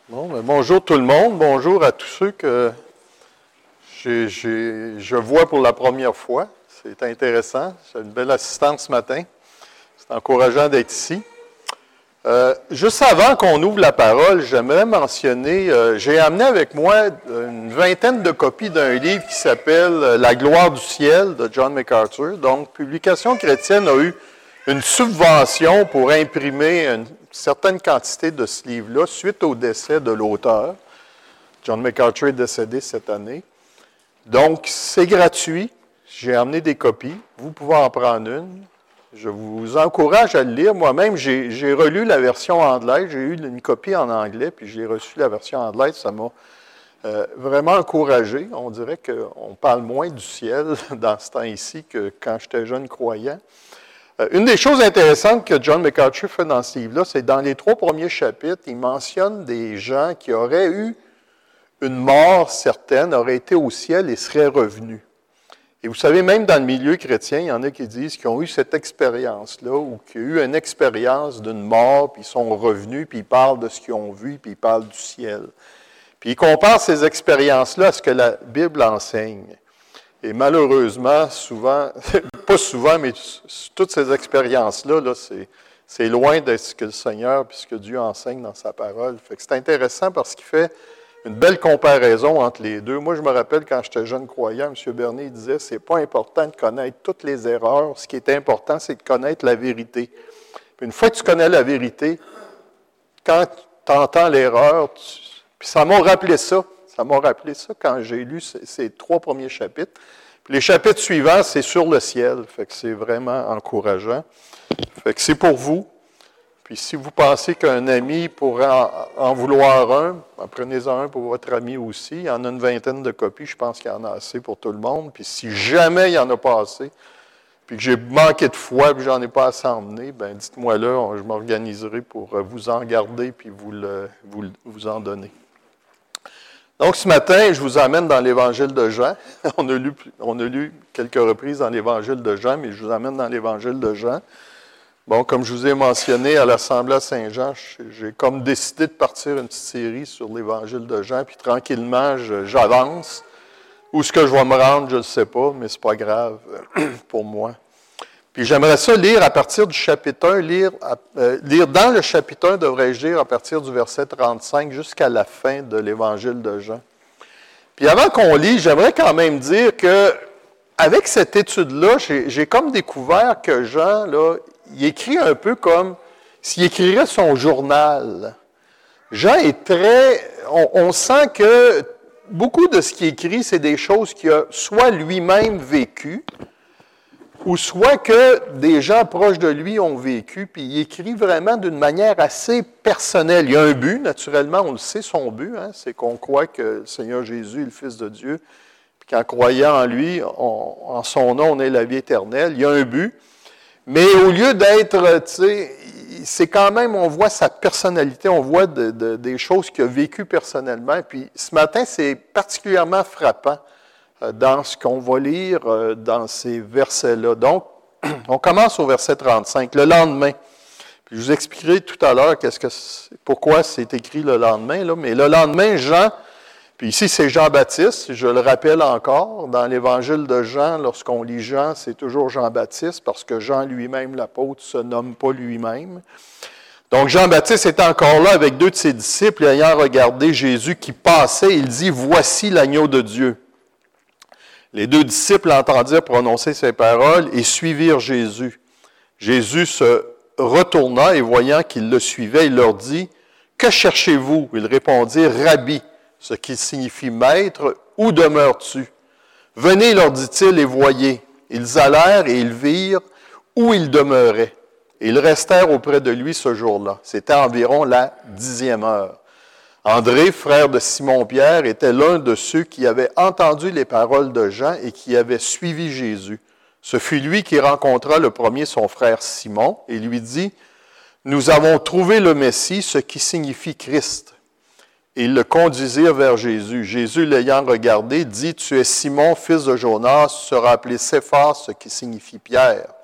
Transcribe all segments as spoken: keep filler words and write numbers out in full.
Bon, ben bonjour tout le monde, bonjour à tous ceux que j'ai, j'ai, je vois pour la première fois. C'est intéressant, j'ai une belle assistante ce matin. C'est encourageant d'être ici. Euh, juste avant qu'on ouvre la parole, j'aimerais mentionner, euh, j'ai amené avec moi une vingtaine de copies d'un livre qui s'appelle « La gloire du ciel » de John MacArthur. Donc, Publication chrétienne a eu une subvention pour imprimer une certaine quantité de ce livre-là suite au décès de l'auteur. John MacArthur est décédé cette année. Donc, c'est gratuit. J'ai amené des copies. Vous pouvez en prendre une. Je vous encourage à le lire. Moi-même, j'ai, j'ai relu la version anglaise. J'ai eu une copie en anglais, puis j'ai reçu la version anglaise. Ça m'a euh, vraiment encouragé. On dirait qu'on parle moins du ciel dans ce temps-ci que quand j'étais jeune croyant. Euh, une des choses intéressantes que John MacArthur fait dans ce livre-là, c'est dans les trois premiers chapitres, il mentionne des gens qui auraient eu une mort certaine, auraient été au ciel et seraient revenus. Et vous savez, même dans le milieu chrétien, il y en a qui disent qu'ils ont eu cette expérience-là, ou qu'ils ont eu une expérience d'une mort, puis ils sont revenus, puis ils parlent de ce qu'ils ont vu, puis ils parlent du ciel. Puis ils comparent ces expériences-là à ce que la Bible enseigne. Et malheureusement, souvent, pas souvent, mais toutes ces expériences-là, là, c'est, c'est loin de ce que le Seigneur, puis ce que Dieu enseigne dans sa parole. Fait que c'est intéressant parce qu'il fait une belle comparaison entre les deux. Moi, je me rappelle quand j'étais jeune croyant, M. Bernier disait, c'est pas important de connaître toutes les erreurs. Ce qui est important, c'est de connaître la vérité. Puis une fois que tu connais la vérité, quand tu entends l'erreur, tu... puis ça m'a rappelé ça. Ça m'a rappelé ça quand j'ai lu ces, ces trois premiers chapitres. Puis les chapitres suivants, c'est sur le ciel. Fait que c'est vraiment encourageant. Fait que c'est pour vous. Puis si vous pensez qu'un ami pourrait en, en vouloir un, prenez-en un pour votre ami aussi. Il y en a une vingtaine de copies. Je pense qu'il y en a assez pour tout le monde. Puis si jamais il n'y en a pas assez, puis que j'ai manqué de foi, puis j'en ai pas assez emmené, bien dites-moi là, je m'organiserai pour vous en garder puis vous, le, vous, vous en donner. Donc, ce matin, je vous emmène dans l'Évangile de Jean. On a lu, on a lu quelques reprises dans l'Évangile de Jean, mais je vous emmène dans l'Évangile de Jean. Bon, comme je vous ai mentionné à l'Assemblée à Saint-Jean, j'ai comme décidé de partir une petite série sur l'Évangile de Jean, puis tranquillement, je, j'avance. Où est-ce que je vais me rendre, je ne sais pas, mais ce n'est pas grave pour moi. Puis j'aimerais ça lire à partir du chapitre un, lire, euh, lire dans le chapitre un, devrais-je dire, à partir du verset trente-cinq jusqu'à la fin de l'Évangile de Jean. Puis avant qu'on lit, j'aimerais quand même dire que avec cette étude-là, j'ai, j'ai comme découvert que Jean, là, il écrit un peu comme s'il écrirait son journal. Jean est très... On, on sent que beaucoup de ce qu'il écrit, c'est des choses qu'il a soit lui-même vécues, ou soit que des gens proches de lui ont vécu, puis il écrit vraiment d'une manière assez personnelle. Il y a un but, naturellement, on le sait, son but, hein, c'est qu'on croit que le Seigneur Jésus est le Fils de Dieu, puis qu'en croyant en lui, on, en son nom, on ait la vie éternelle. Il y a un but, mais au lieu d'être, tu sais, c'est quand même, on voit sa personnalité, on voit de, de, des choses qu'il a vécues personnellement, puis ce matin, c'est particulièrement frappant dans ce qu'on va lire dans ces versets-là. Donc, on commence au verset trente-cinq, le lendemain. Puis je vous expliquerai tout à l'heure qu'est-ce que c'est, pourquoi c'est écrit le lendemain, là. Mais le lendemain, Jean, puis ici c'est Jean-Baptiste, je le rappelle encore, dans l'Évangile de Jean, lorsqu'on lit Jean, c'est toujours Jean-Baptiste, parce que Jean lui-même, l'apôtre, se nomme pas lui-même. Donc Jean-Baptiste est encore là avec deux de ses disciples, et ayant regardé Jésus qui passait, il dit « Voici l'agneau de Dieu ». Les deux disciples entendirent prononcer ces paroles et suivirent Jésus. Jésus se retourna et voyant qu'ils le suivaient, il leur dit, « Que cherchez-vous » Ils répondirent, « Rabbi », ce qui signifie « Maître, où demeures-tu » ? « Venez, leur dit-il, et voyez. » Ils allèrent et ils virent où il demeurait. Et ils restèrent auprès de lui ce jour-là. C'était environ la dixième heure. André, frère de Simon-Pierre, était l'un de ceux qui avaient entendu les paroles de Jean et qui avaient suivi Jésus. Ce fut lui qui rencontra le premier son frère Simon et lui dit, « Nous avons trouvé le Messie, ce qui signifie Christ. » Et ils le conduisirent vers Jésus. Jésus, l'ayant regardé, dit, « Tu es Simon, fils de Jonas, tu seras appelé Céphas, ce qui signifie Pierre. »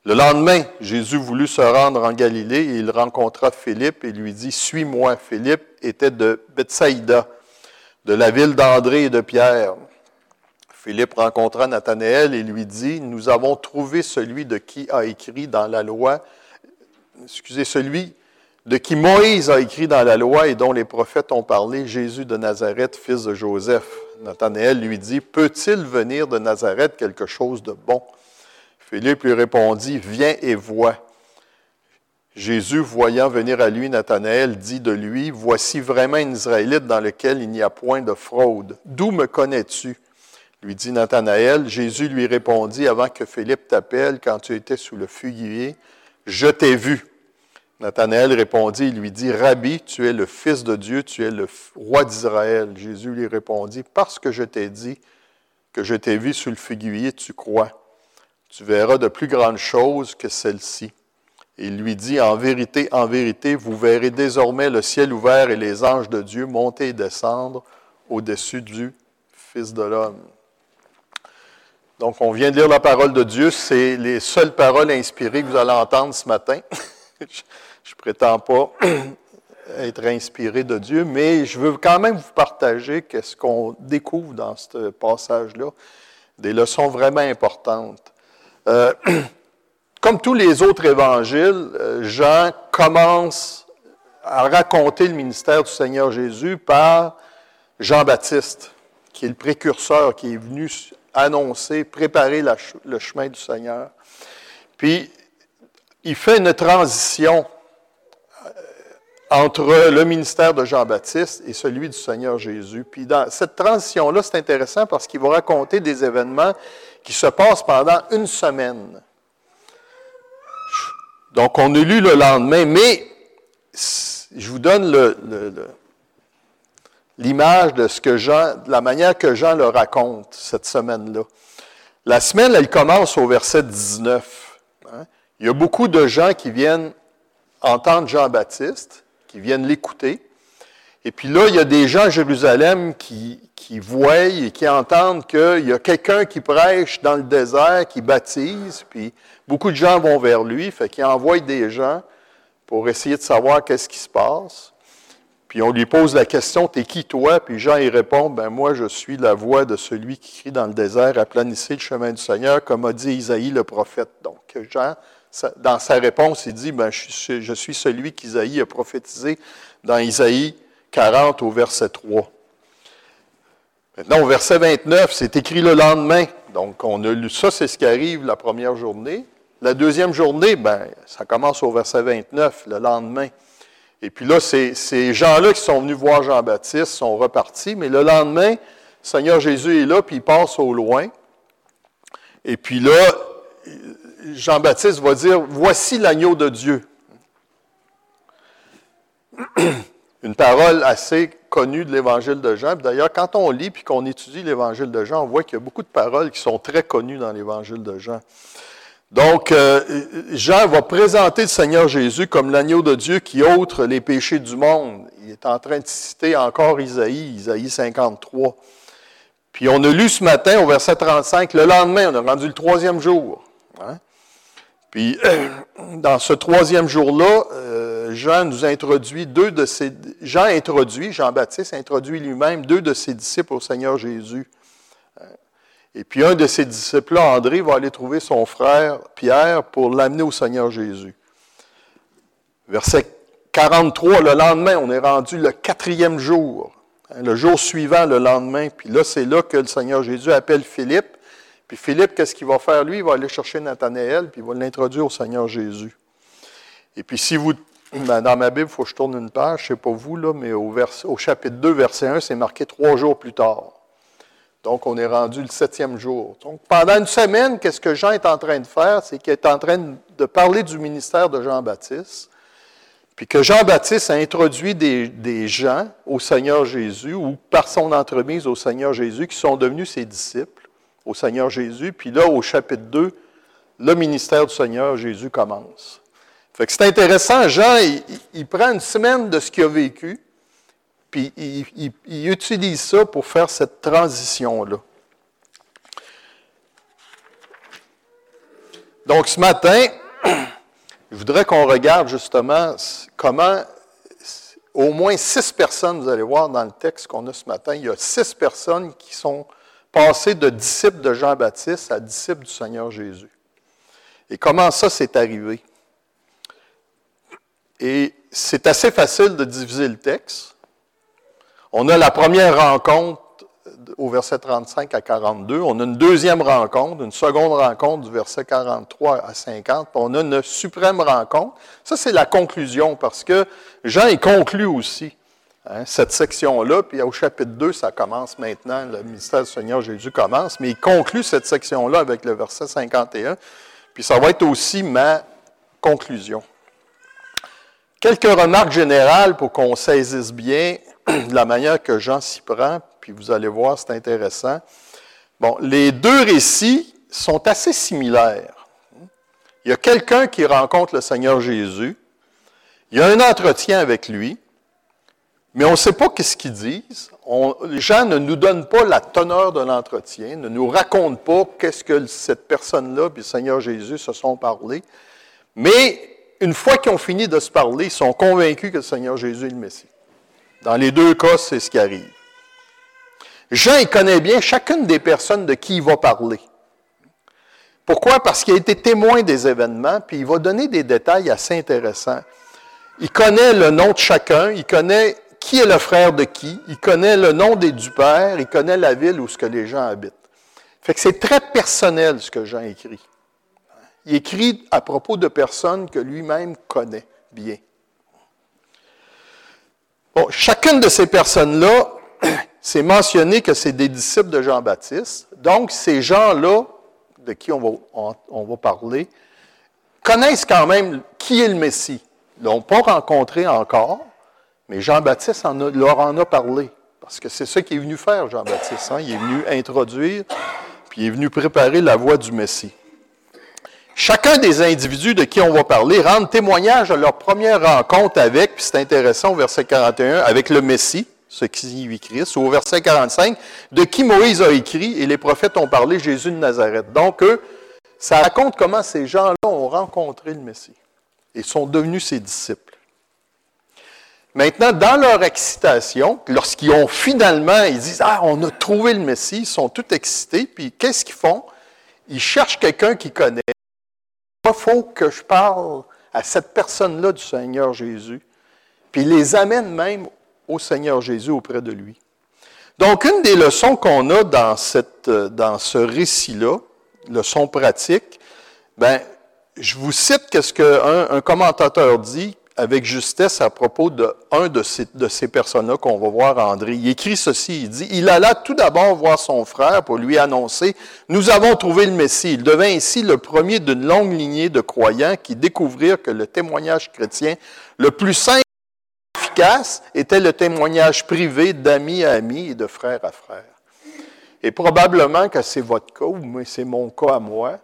Le lendemain, Jésus voulut se rendre en Galilée et il rencontra Philippe et lui dit, « Suis-moi. » Philippe était de Bethsaïda, de la ville d'André et de Pierre. Philippe rencontra Nathanaël et lui dit, « Nous avons trouvé celui de qui a écrit dans la loi, excusez, celui de qui Moïse a écrit dans la loi et dont les prophètes ont parlé, Jésus de Nazareth, fils de Joseph. » Nathanaël lui dit, « Peut-il venir de Nazareth quelque chose de bon? » Philippe lui répondit, « Viens et vois. » Jésus, voyant venir à lui Nathanaël, dit de lui, « Voici vraiment un Israélite dans lequel il n'y a point de fraude. D'où me connais-tu? » Lui dit Nathanaël. Jésus lui répondit, « Avant que Philippe t'appelle, quand tu étais sous le figuier, je t'ai vu. » Nathanaël répondit, il lui dit, « Rabbi, tu es le Fils de Dieu, tu es le roi d'Israël. » Jésus lui répondit, « Parce que je t'ai dit que je t'ai vu sous le figuier, tu crois. Tu verras de plus grandes choses que celles-ci. » Et il lui dit, « En vérité, en vérité, vous verrez désormais le ciel ouvert et les anges de Dieu monter et descendre au-dessus du Fils de l'homme. » Donc, on vient de lire la parole de Dieu. C'est les seules paroles inspirées que vous allez entendre ce matin. Je ne prétends pas être inspiré de Dieu, mais je veux quand même vous partager ce qu'on découvre dans ce passage-là, des leçons vraiment importantes. Euh, comme tous les autres évangiles, Jean commence à raconter le ministère du Seigneur Jésus par Jean-Baptiste, qui est le précurseur, qui est venu annoncer, préparer la, le chemin du Seigneur. Puis, il fait une transition entre le ministère de Jean-Baptiste et celui du Seigneur Jésus. Puis dans cette transition-là, c'est intéressant parce qu'il va raconter des événements qui se passent pendant une semaine. Donc, on a lu le lendemain, mais je vous donne le, le, le, l'image de ce que Jean, de la manière que Jean le raconte cette semaine-là. La semaine, elle commence au verset dix-neuf. Hein? Il y a beaucoup de gens qui viennent entendre Jean-Baptiste, qui viennent l'écouter. Et puis là, il y a des gens à Jérusalem qui, qui voient et qui entendent qu'il y a quelqu'un qui prêche dans le désert, qui baptise, puis beaucoup de gens vont vers lui, fait qu'il envoie des gens pour essayer de savoir qu'est-ce qui se passe. Puis on lui pose la question, « T'es qui toi? » Puis Jean il répond, « Ben moi, je suis la voix de celui qui crie dans le désert, aplanissez le chemin du Seigneur, comme a dit Isaïe le prophète. » Donc Jean, dans sa réponse, il dit, ben, je, je suis celui qu'Isaïe a prophétisé dans Isaïe quarante au verset trois. Maintenant, au verset vingt-neuf, c'est écrit le lendemain. Donc, on a lu ça, c'est ce qui arrive la première journée. La deuxième journée, ben, ça commence au verset vingt-neuf, le lendemain. Et puis là, c'est, ces gens-là qui sont venus voir Jean-Baptiste sont repartis, mais le lendemain, le Seigneur Jésus est là, puis il passe au loin. Et puis là, Jean-Baptiste va dire, « Voici l'agneau de Dieu. » Une parole assez connue de l'Évangile de Jean. D'ailleurs, quand on lit et qu'on étudie l'Évangile de Jean, on voit qu'il y a beaucoup de paroles qui sont très connues dans l'Évangile de Jean. Donc, euh, Jean va présenter le Seigneur Jésus comme l'agneau de Dieu qui ôte les péchés du monde. Il est en train de citer encore Isaïe, Isaïe cinquante-trois. Puis on a lu ce matin au verset trente-cinq, le lendemain, on a rendu le troisième jour. Hein? Puis, euh, dans ce troisième jour-là, euh, Jean nous introduit deux de ses... Jean introduit, Jean-Baptiste introduit lui-même deux de ses disciples au Seigneur Jésus. Et puis, un de ses disciples-là, André, va aller trouver son frère Pierre pour l'amener au Seigneur Jésus. Verset quarante-trois, le lendemain, on est rendu le quatrième jour. Le jour suivant, le lendemain. Puis là, c'est là que le Seigneur Jésus appelle Philippe. Puis Philippe, qu'est-ce qu'il va faire? Lui, il va aller chercher Nathanaël, puis il va l'introduire au Seigneur Jésus. Et puis si vous... Ben dans ma Bible, il faut que je tourne une page, je ne sais pas vous, là, mais au, vers, au chapitre deux, verset un, c'est marqué trois jours plus tard. Donc, on est rendu le septième jour. Donc, pendant une semaine, qu'est-ce que Jean est en train de faire? C'est qu'il est en train de parler du ministère de Jean-Baptiste, puis que Jean-Baptiste a introduit des, des gens au Seigneur Jésus, ou par son entremise au Seigneur Jésus, qui sont devenus ses disciples au Seigneur Jésus. Puis là, au chapitre deux, le ministère du Seigneur Jésus commence. Fait que c'est intéressant, Jean, il, il prend une semaine de ce qu'il a vécu, puis il, il, il utilise ça pour faire cette transition-là. Donc, ce matin, je voudrais qu'on regarde justement comment, au moins six personnes, vous allez voir dans le texte qu'on a ce matin, il y a six personnes qui sont passées de disciples de Jean-Baptiste à disciples du Seigneur Jésus. Et comment ça s'est arrivé? Et c'est assez facile de diviser le texte. On a la première rencontre au verset trente-cinq à quarante-deux. On a une deuxième rencontre, une seconde rencontre du verset quarante-trois à cinquante. Puis on a une suprême rencontre. Ça, c'est la conclusion parce que Jean est conclut aussi hein, cette section-là. Puis au chapitre deux, ça commence maintenant. Le ministère du Seigneur Jésus commence. Mais il conclut cette section-là avec le verset cinquante et un. Puis ça va être aussi ma conclusion. Quelques remarques générales pour qu'on saisisse bien de la manière que Jean s'y prend, puis vous allez voir, c'est intéressant. Bon, les deux récits sont assez similaires. Il y a quelqu'un qui rencontre le Seigneur Jésus, il y a un entretien avec lui, mais on ne sait pas qu'est-ce qu'ils disent. On, Jean ne nous donne pas la teneur de l'entretien, ne nous raconte pas qu'est-ce que cette personne-là et le Seigneur Jésus se sont parlé, mais une fois qu'ils ont fini de se parler, ils sont convaincus que le Seigneur Jésus est le Messie. Dans les deux cas, c'est ce qui arrive. Jean, il connaît bien chacune des personnes de qui il va parler. Pourquoi? Parce qu'il a été témoin des événements, puis il va donner des détails assez intéressants. Il connaît le nom de chacun, il connaît qui est le frère de qui, il connaît le nom des, du père, il connaît la ville où ce que les gens habitent. Fait que c'est très personnel ce que Jean écrit. Il écrit à propos de personnes que lui-même connaît bien. Bon, chacune de ces personnes-là, c'est mentionné que c'est des disciples de Jean-Baptiste. Donc, ces gens-là, de qui on va, on, on va parler, connaissent quand même qui est le Messie. Ils ne l'ont pas rencontré encore, mais Jean-Baptiste en a, leur en a parlé. Parce que c'est ça qu'il est venu faire, Jean-Baptiste. Hein? Il est venu introduire, puis il est venu préparer la voie du Messie. Chacun des individus de qui on va parler rendent témoignage de leur première rencontre avec, puis c'est intéressant au verset quarante et un, avec le Messie, ce qui suit Christ, ou au verset quarante-cinq, de qui Moïse a écrit et les prophètes ont parlé, Jésus de Nazareth. Donc, eux, ça raconte comment ces gens-là ont rencontré le Messie et sont devenus ses disciples. Maintenant, dans leur excitation, lorsqu'ils ont finalement, ils disent « Ah, on a trouvé le Messie », ils sont tous excités, puis qu'est-ce qu'ils font? Ils cherchent quelqu'un qu'ils connaissent. Il faut que je parle à cette personne-là du Seigneur Jésus, puis il les amène même au Seigneur Jésus auprès de lui. Donc, une des leçons qu'on a dans, cette, dans ce récit-là, leçon pratique, ben, je vous cite ce qu'un un commentateur dit avec justesse à propos de un de ces, de ces personnes-là qu'on va voir, André. Il écrit ceci, il dit « Il alla tout d'abord voir son frère pour lui annoncer « Nous avons trouvé le Messie ». Il devint ainsi le premier d'une longue lignée de croyants qui découvrirent que le témoignage chrétien le plus simple et efficace était le témoignage privé d'amis à amis et de frère à frère. Et probablement que c'est votre cas, ou c'est mon cas à moi,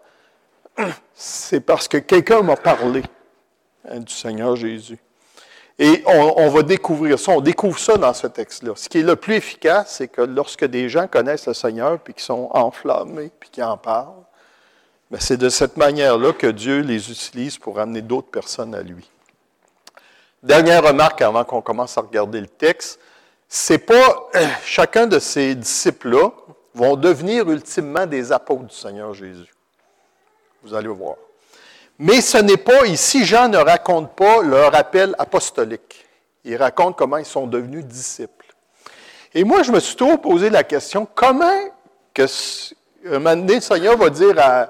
c'est parce que quelqu'un m'a parlé hein, du Seigneur Jésus. Et on, on va découvrir ça, on découvre ça dans ce texte-là. Ce qui est le plus efficace, c'est que lorsque des gens connaissent le Seigneur, puis qui sont enflammés, puis qui en parlent, bien, c'est de cette manière-là que Dieu les utilise pour amener d'autres personnes à lui. Dernière remarque avant qu'on commence à regarder le texte, c'est pas euh, chacun de ces disciples-là vont devenir ultimement des apôtres du Seigneur Jésus. Vous allez voir. Mais ce n'est pas, ici, Jean ne raconte pas leur appel apostolique. Il raconte comment ils sont devenus disciples. Et moi, je me suis toujours posé la question, comment que, un moment donné, le Seigneur va dire à,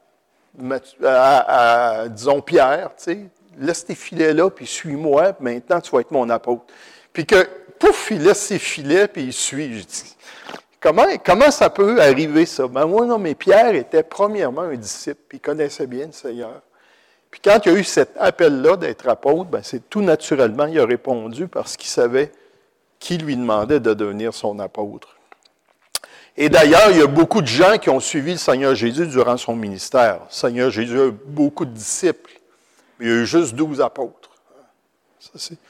à, à disons, Pierre, tu sais, laisse tes filets là, puis suis-moi, puis maintenant tu vas être mon apôtre. Puis que, pouf, il laisse ses filets, puis il suit. Je dis, comment, comment ça peut arriver, ça? Ben moi, non, mais Pierre était premièrement un disciple, puis il connaissait bien le Seigneur. Puis quand il y a eu cet appel-là d'être apôtre, ben c'est tout naturellement, il a répondu parce qu'il savait qui lui demandait de devenir son apôtre. Et d'ailleurs, il y a beaucoup de gens qui ont suivi le Seigneur Jésus durant son ministère. Le Seigneur Jésus a eu beaucoup de disciples, mais il y a eu juste douze apôtres. Ça, c'est...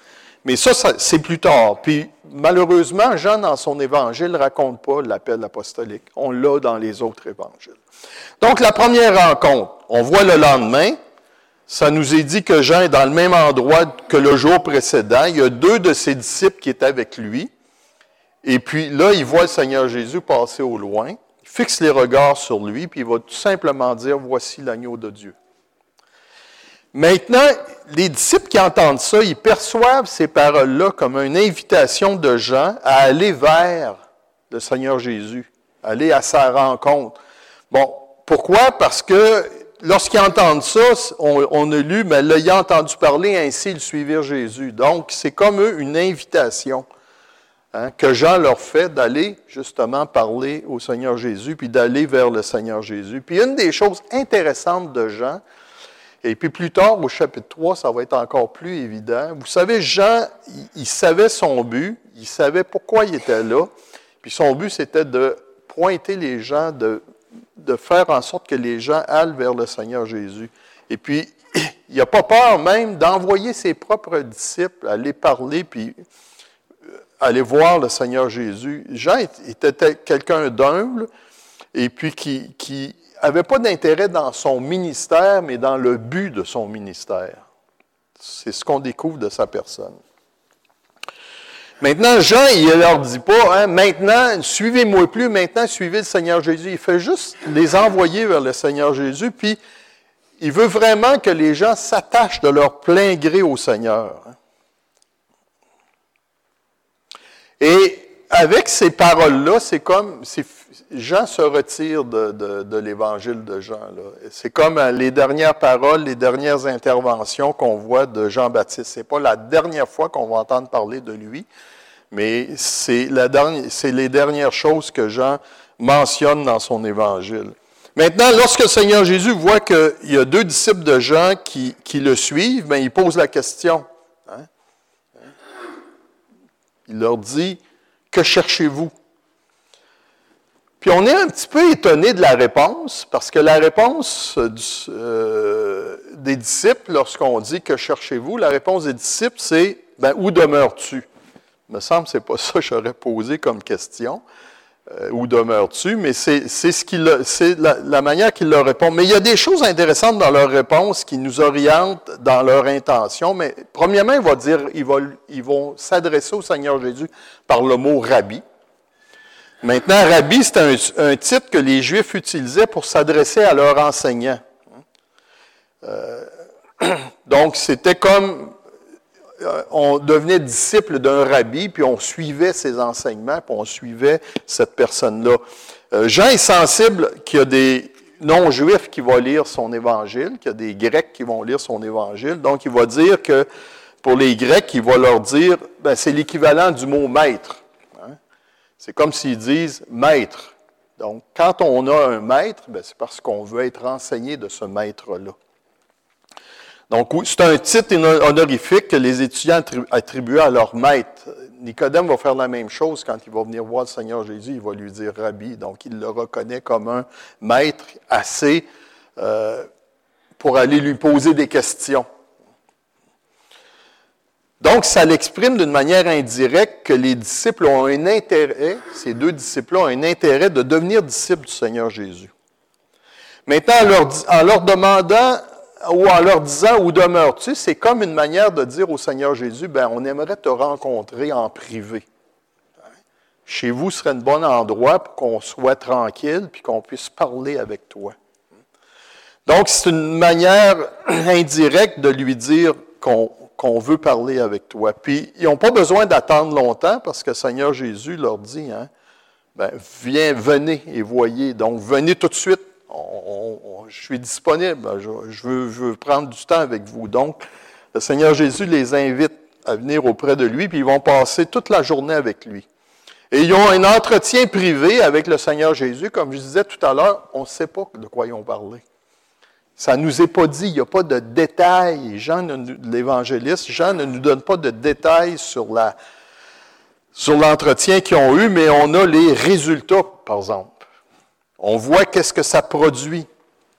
Mais ça, ça c'est plus tard. Puis, malheureusement, Jean, dans son évangile, ne raconte pas l'appel apostolique. On l'a dans les autres évangiles. Donc, la première rencontre, on voit le lendemain, ça nous est dit que Jean est dans le même endroit que le jour précédent. Il y a deux de ses disciples qui étaient avec lui. Et puis là, il voit le Seigneur Jésus passer au loin, il fixe les regards sur lui, puis il va tout simplement dire, « Voici l'agneau de Dieu ». Maintenant, les disciples qui entendent ça, ils perçoivent ces paroles-là comme une invitation de Jean à aller vers le Seigneur Jésus, aller à sa rencontre. Bon, pourquoi? Parce que lorsqu'ils entendent ça, on, on a lu, mais l'ayant entendu parler, ainsi ils suivirent Jésus. Donc, c'est comme eux une invitation hein, que Jean leur fait d'aller justement parler au Seigneur Jésus, puis d'aller vers le Seigneur Jésus. Puis une des choses intéressantes de Jean, et puis plus tard, au chapitre trois, ça va être encore plus évident. Vous savez, Jean, il, il savait son but, il savait pourquoi il était là, puis son but, c'était de pointer les gens, de de faire en sorte que les gens allent vers le Seigneur Jésus. Et puis, il n'a pas peur même d'envoyer ses propres disciples aller parler, puis aller voir le Seigneur Jésus. Jean était quelqu'un d'humble, et puis qui, qui n'avait pas d'intérêt dans son ministère, mais dans le but de son ministère. C'est ce qu'on découvre de sa personne. Maintenant, Jean, il ne leur dit pas, hein, maintenant, suivez-moi plus, maintenant, suivez le Seigneur Jésus. Il fait juste les envoyer vers le Seigneur Jésus, puis il veut vraiment que les gens s'attachent de leur plein gré au Seigneur. Et avec ces paroles-là, c'est comme, c'est, Jean se retire de, de, de l'évangile de Jean. Là. C'est comme les dernières paroles, les dernières interventions qu'on voit de Jean-Baptiste. Ce n'est pas la dernière fois qu'on va entendre parler de lui, mais c'est, la dernière, c'est les dernières choses que Jean mentionne dans son évangile. Maintenant, lorsque le Seigneur Jésus voit qu'il y a deux disciples de Jean qui, qui le suivent, bien, il pose la question. Hein? Il leur dit, « Que cherchez-vous? » Puis on est un petit peu étonné de la réponse, parce que la réponse du, euh, des disciples, lorsqu'on dit « Que cherchez-vous? » La réponse des disciples, c'est « Ben, où demeures-tu? » Il me semble que ce n'est pas ça que j'aurais posé comme question. Euh, où demeures-tu? Mais c'est, c'est, ce qu'il, c'est la, la manière qu'ils leur répondent. Mais il y a des choses intéressantes dans leur réponse qui nous orientent dans leur intention. Mais premièrement, il va dire, ils vont, ils vont s'adresser au Seigneur Jésus par le mot « rabbi ». Maintenant, « rabbi », c'est un, un titre que les Juifs utilisaient pour s'adresser à leur enseignant. Euh, donc, c'était comme... on devenait disciple d'un rabbi, puis on suivait ses enseignements, puis on suivait cette personne-là. Euh, Jean est sensible qu'il y a des non-juifs qui vont lire son évangile, qu'il y a des Grecs qui vont lire son évangile. Donc, il va dire que pour les Grecs, il va leur dire, ben, c'est l'équivalent du mot « maître ». Hein? C'est comme s'ils disent « maître ». Donc, quand on a un maître, ben, c'est parce qu'on veut être enseigné de ce maître-là. Donc, c'est un titre honorifique que les étudiants attribuaient à leur maître. Nicodème va faire la même chose quand il va venir voir le Seigneur Jésus, il va lui dire « Rabbi ». Donc, il le reconnaît comme un maître assez euh, pour aller lui poser des questions. Donc, ça l'exprime d'une manière indirecte que les disciples ont un intérêt, ces deux disciples-là ont un intérêt de devenir disciples du Seigneur Jésus. Maintenant, en leur, en leur demandant... ou en leur disant « Où demeures-tu », c'est comme une manière de dire au Seigneur Jésus, « Bien, on aimerait te rencontrer en privé. Chez vous serait un bon endroit pour qu'on soit tranquille puis qu'on puisse parler avec toi. » Donc, c'est une manière indirecte de lui dire qu'on, qu'on veut parler avec toi. Puis, ils n'ont pas besoin d'attendre longtemps parce que le Seigneur Jésus leur dit, hein, ben, « Viens, venez et voyez. » Donc, venez tout de suite. On, on, je suis disponible, je, je, veux, je veux prendre du temps avec vous. Donc, le Seigneur Jésus les invite à venir auprès de lui, puis ils vont passer toute la journée avec lui. Et ils ont un entretien privé avec le Seigneur Jésus. Comme je disais tout à l'heure, on ne sait pas de quoi ils ont parlé. Ça ne nous est pas dit, il n'y a pas de détails. Jean, l'évangéliste, Jean ne nous donne pas de détails sur, la, sur l'entretien qu'ils ont eu, mais on a les résultats, par exemple. On voit qu'est-ce que ça produit,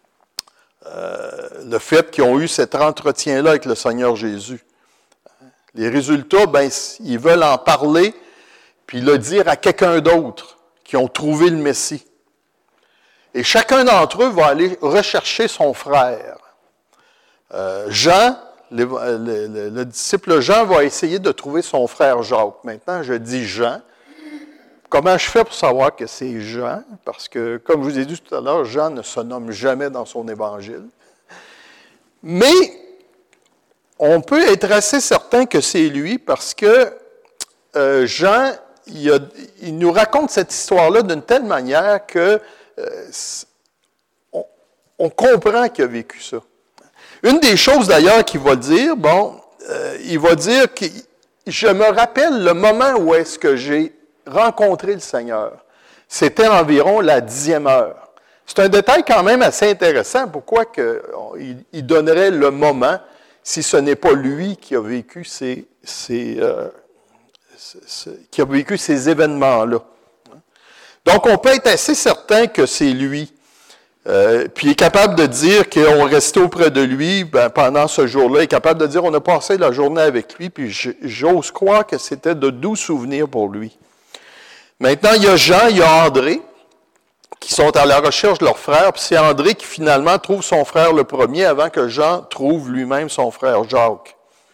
euh, le fait qu'ils ont eu cet entretien-là avec le Seigneur Jésus. Les résultats, ben, ils veulent en parler, puis le dire à quelqu'un d'autre qui ont trouvé le Messie. Et chacun d'entre eux va aller rechercher son frère. Euh, Jean, le, le, le, le disciple Jean va essayer de trouver son frère Jacques. Maintenant, je dis Jean. Comment je fais pour savoir que c'est Jean? Parce que, comme je vous ai dit tout à l'heure, Jean ne se nomme jamais dans son évangile. Mais on peut être assez certain que c'est lui parce que euh, Jean, il, a, il nous raconte cette histoire-là d'une telle manière que euh, on, on comprend qu'il a vécu ça. Une des choses d'ailleurs qu'il va dire, bon, euh, il va dire que je me rappelle le moment où est-ce que j'ai rencontré le Seigneur. C'était environ la dixième heure. C'est un détail quand même assez intéressant. Pourquoi que, il, il donnerait le moment si ce n'est pas lui qui a vécu ces, ces, euh, ces, qui a vécu ces événements-là. Donc, on peut être assez certain que c'est lui. Euh, puis il est capable de dire qu'on restait auprès de lui ben, pendant ce jour-là. Il est capable de dire qu'on a passé la journée avec lui, puis j'ose croire que c'était de doux souvenirs pour lui. Maintenant, il y a Jean, il y a André, qui sont à la recherche de leur frère, puis c'est André qui finalement trouve son frère le premier avant que Jean trouve lui-même son frère Jacques.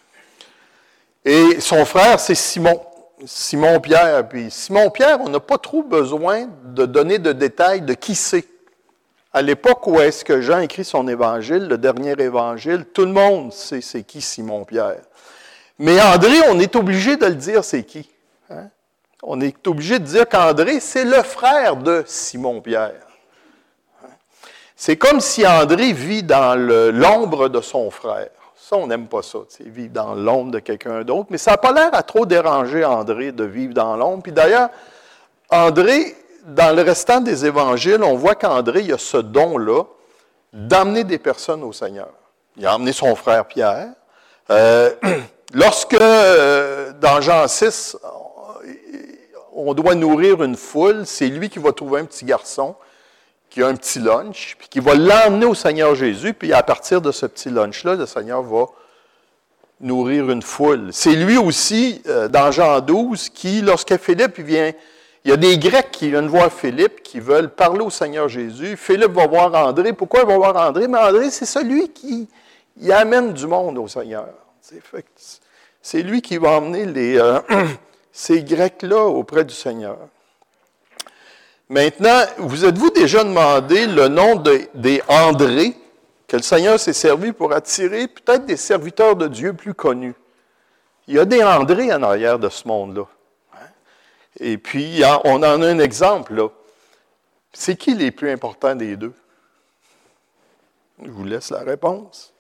Et son frère, c'est Simon, Simon-Pierre. Puis Simon-Pierre, on n'a pas trop besoin de donner de détails de qui c'est. À l'époque où est-ce que Jean écrit son évangile, le dernier évangile, tout le monde sait c'est qui Simon-Pierre. Mais André, on est obligé de le dire c'est qui. Hein? On est obligé de dire qu'André, c'est le frère de Simon-Pierre. C'est comme si André vit dans le, l'ombre de son frère. Ça, on n'aime pas ça, vivre dans l'ombre de quelqu'un d'autre. Mais ça n'a pas l'air à trop déranger André de vivre dans l'ombre. Puis d'ailleurs, André, dans le restant des évangiles, on voit qu'André, il a ce don-là d'amener des personnes au Seigneur. Il a emmené son frère Pierre. Euh, lorsque, euh, dans Jean six, on doit nourrir une foule, c'est lui qui va trouver un petit garçon qui a un petit lunch, puis qui va l'emmener au Seigneur Jésus, puis à partir de ce petit lunch-là, le Seigneur va nourrir une foule. C'est lui aussi, euh, dans Jean douze, qui, lorsque Philippe il vient... Il y a des Grecs qui viennent voir Philippe, qui veulent parler au Seigneur Jésus. Philippe va voir André. Pourquoi il va voir André? Mais André, c'est celui qui il amène du monde au Seigneur. Fait, c'est lui qui va emmener les, euh, ces Grecs-là auprès du Seigneur. Maintenant, vous êtes-vous déjà demandé le nom de, des André que le Seigneur s'est servi pour attirer peut-être des serviteurs de Dieu plus connus? Il y a des André en arrière de ce monde-là. Et puis, on en a un exemple, là. C'est qui les plus importants des deux? Je vous laisse la réponse.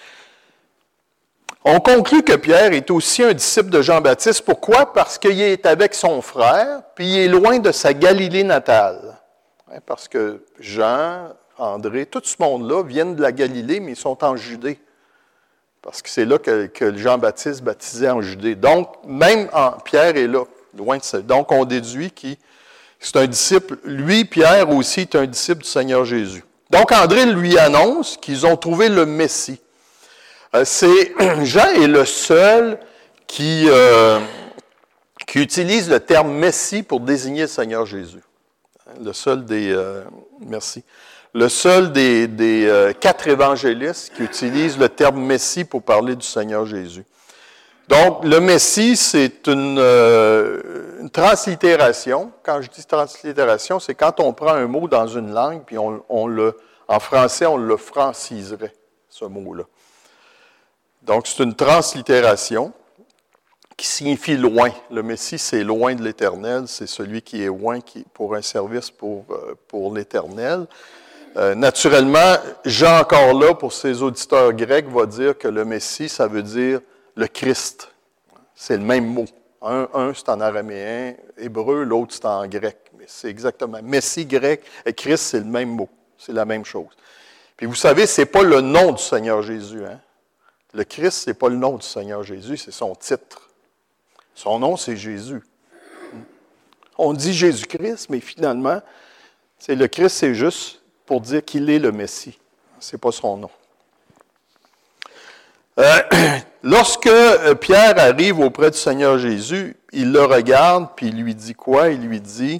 On conclut que Pierre est aussi un disciple de Jean-Baptiste. Pourquoi? Parce qu'il est avec son frère, puis il est loin de sa Galilée natale. Parce que Jean, André, tout ce monde-là viennent de la Galilée, mais ils sont en Judée. Parce que c'est là que, que Jean-Baptiste baptisait en Judée. Donc, même en, Pierre est là. Loin de ça. Donc, on déduit que c'est un disciple. Lui, Pierre aussi, est un disciple du Seigneur Jésus. Donc, André lui annonce qu'ils ont trouvé le Messie. Euh, c'est, Jean est le seul qui, euh, qui utilise le terme Messie pour désigner le Seigneur Jésus. Le seul des... Euh, merci. Le seul des, des euh, quatre évangélistes qui utilise le terme Messie pour parler du Seigneur Jésus. Donc, le Messie, c'est une, euh, une translittération. Quand je dis translittération, c'est quand on prend un mot dans une langue, puis on, on le, en français, on le franciserait, ce mot-là. Donc, c'est une translittération qui signifie loin. Le Messie, c'est loin de l'Éternel, c'est celui qui est loin qui, pour un service pour, euh, pour l'Éternel. Euh, naturellement, Jean, encore là, pour ses auditeurs grecs, va dire que le Messie, ça veut dire le Christ. C'est le même mot. Un, un c'est en araméen, hébreu, l'autre, c'est en grec. Mais c'est exactement. Messie grec et Christ, c'est le même mot. C'est la même chose. Puis vous savez, ce n'est pas le nom du Seigneur Jésus. Hein? Le Christ, ce n'est pas le nom du Seigneur Jésus, c'est son titre. Son nom, c'est Jésus. On dit Jésus-Christ, mais finalement, c'est le Christ, c'est juste pour dire qu'il est le Messie. Ce n'est pas son nom. Euh, Lorsque Pierre arrive auprès du Seigneur Jésus, il le regarde, puis il lui dit quoi? Il lui dit,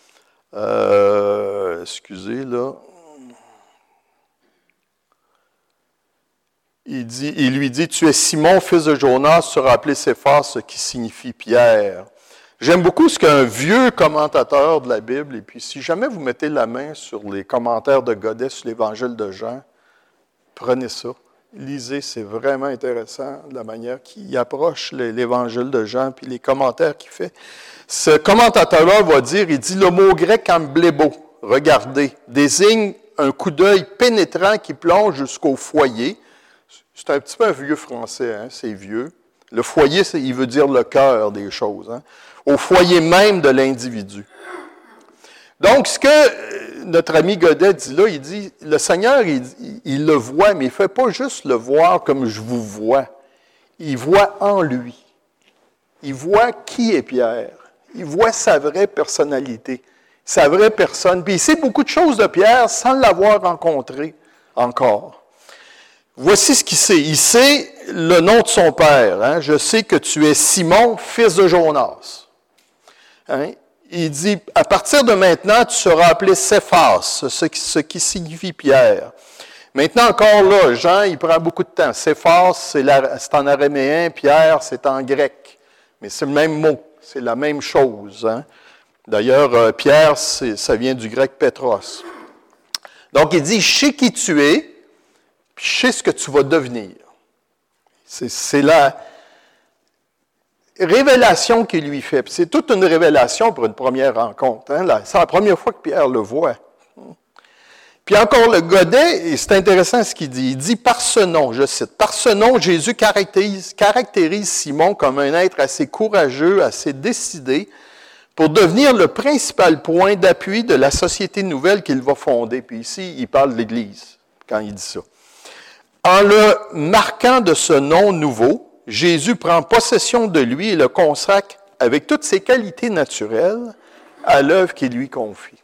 euh, excusez, là, il, dit, il lui dit, « Tu es Simon, fils de Jonas, tu seras appelé Céphas, ce qui signifie Pierre. » J'aime beaucoup ce qu'un vieux commentateur de la Bible, et puis si jamais vous mettez la main sur les commentaires de Godet sur l'Évangile de Jean, prenez ça. Lisez, c'est vraiment intéressant la manière qu'il approche l'Évangile de Jean puis les commentaires qu'il fait. Ce commentateur-là va dire, il dit, le mot grec amblébo, regardez, désigne un coup d'œil pénétrant qui plonge jusqu'au foyer. C'est un petit peu un vieux français, hein, c'est vieux. Le foyer, il veut dire le cœur des choses, hein, au foyer même de l'individu. Donc, ce que notre ami Godet dit là, il dit, le Seigneur, il, il le voit, mais il ne fait pas juste le voir comme je vous vois. Il voit en lui. Il voit qui est Pierre. Il voit sa vraie personnalité, sa vraie personne. Puis il sait beaucoup de choses de Pierre sans l'avoir rencontré encore. Voici ce qu'il sait. Il sait le nom de son père. Hein? Je sais que tu es Simon, fils de Jonas. Hein? Il dit, à partir de maintenant, tu seras appelé Céphas, ce qui, ce qui signifie Pierre. Maintenant, encore là, Jean, il prend beaucoup de temps. Céphas, c'est, la, c'est en araméen, Pierre, c'est en grec. Mais c'est le même mot, c'est la même chose. Hein? D'ailleurs, euh, Pierre, c'est, ça vient du grec Pétros. Donc, il dit, je sais qui tu es, puis je sais ce que tu vas devenir. C'est, c'est la révélation qu'il lui fait. Puis c'est toute une révélation pour une première rencontre. Hein? Là, c'est la première fois que Pierre le voit. Puis encore le Godet, et c'est intéressant ce qu'il dit. Il dit, par ce nom, je cite, par ce nom, Jésus caractérise, caractérise Simon comme un être assez courageux, assez décidé, pour devenir le principal point d'appui de la société nouvelle qu'il va fonder. Puis ici, il parle de l'Église, quand il dit ça. En le marquant de ce nom nouveau, Jésus prend possession de lui et le consacre avec toutes ses qualités naturelles à l'œuvre qu'il lui confie.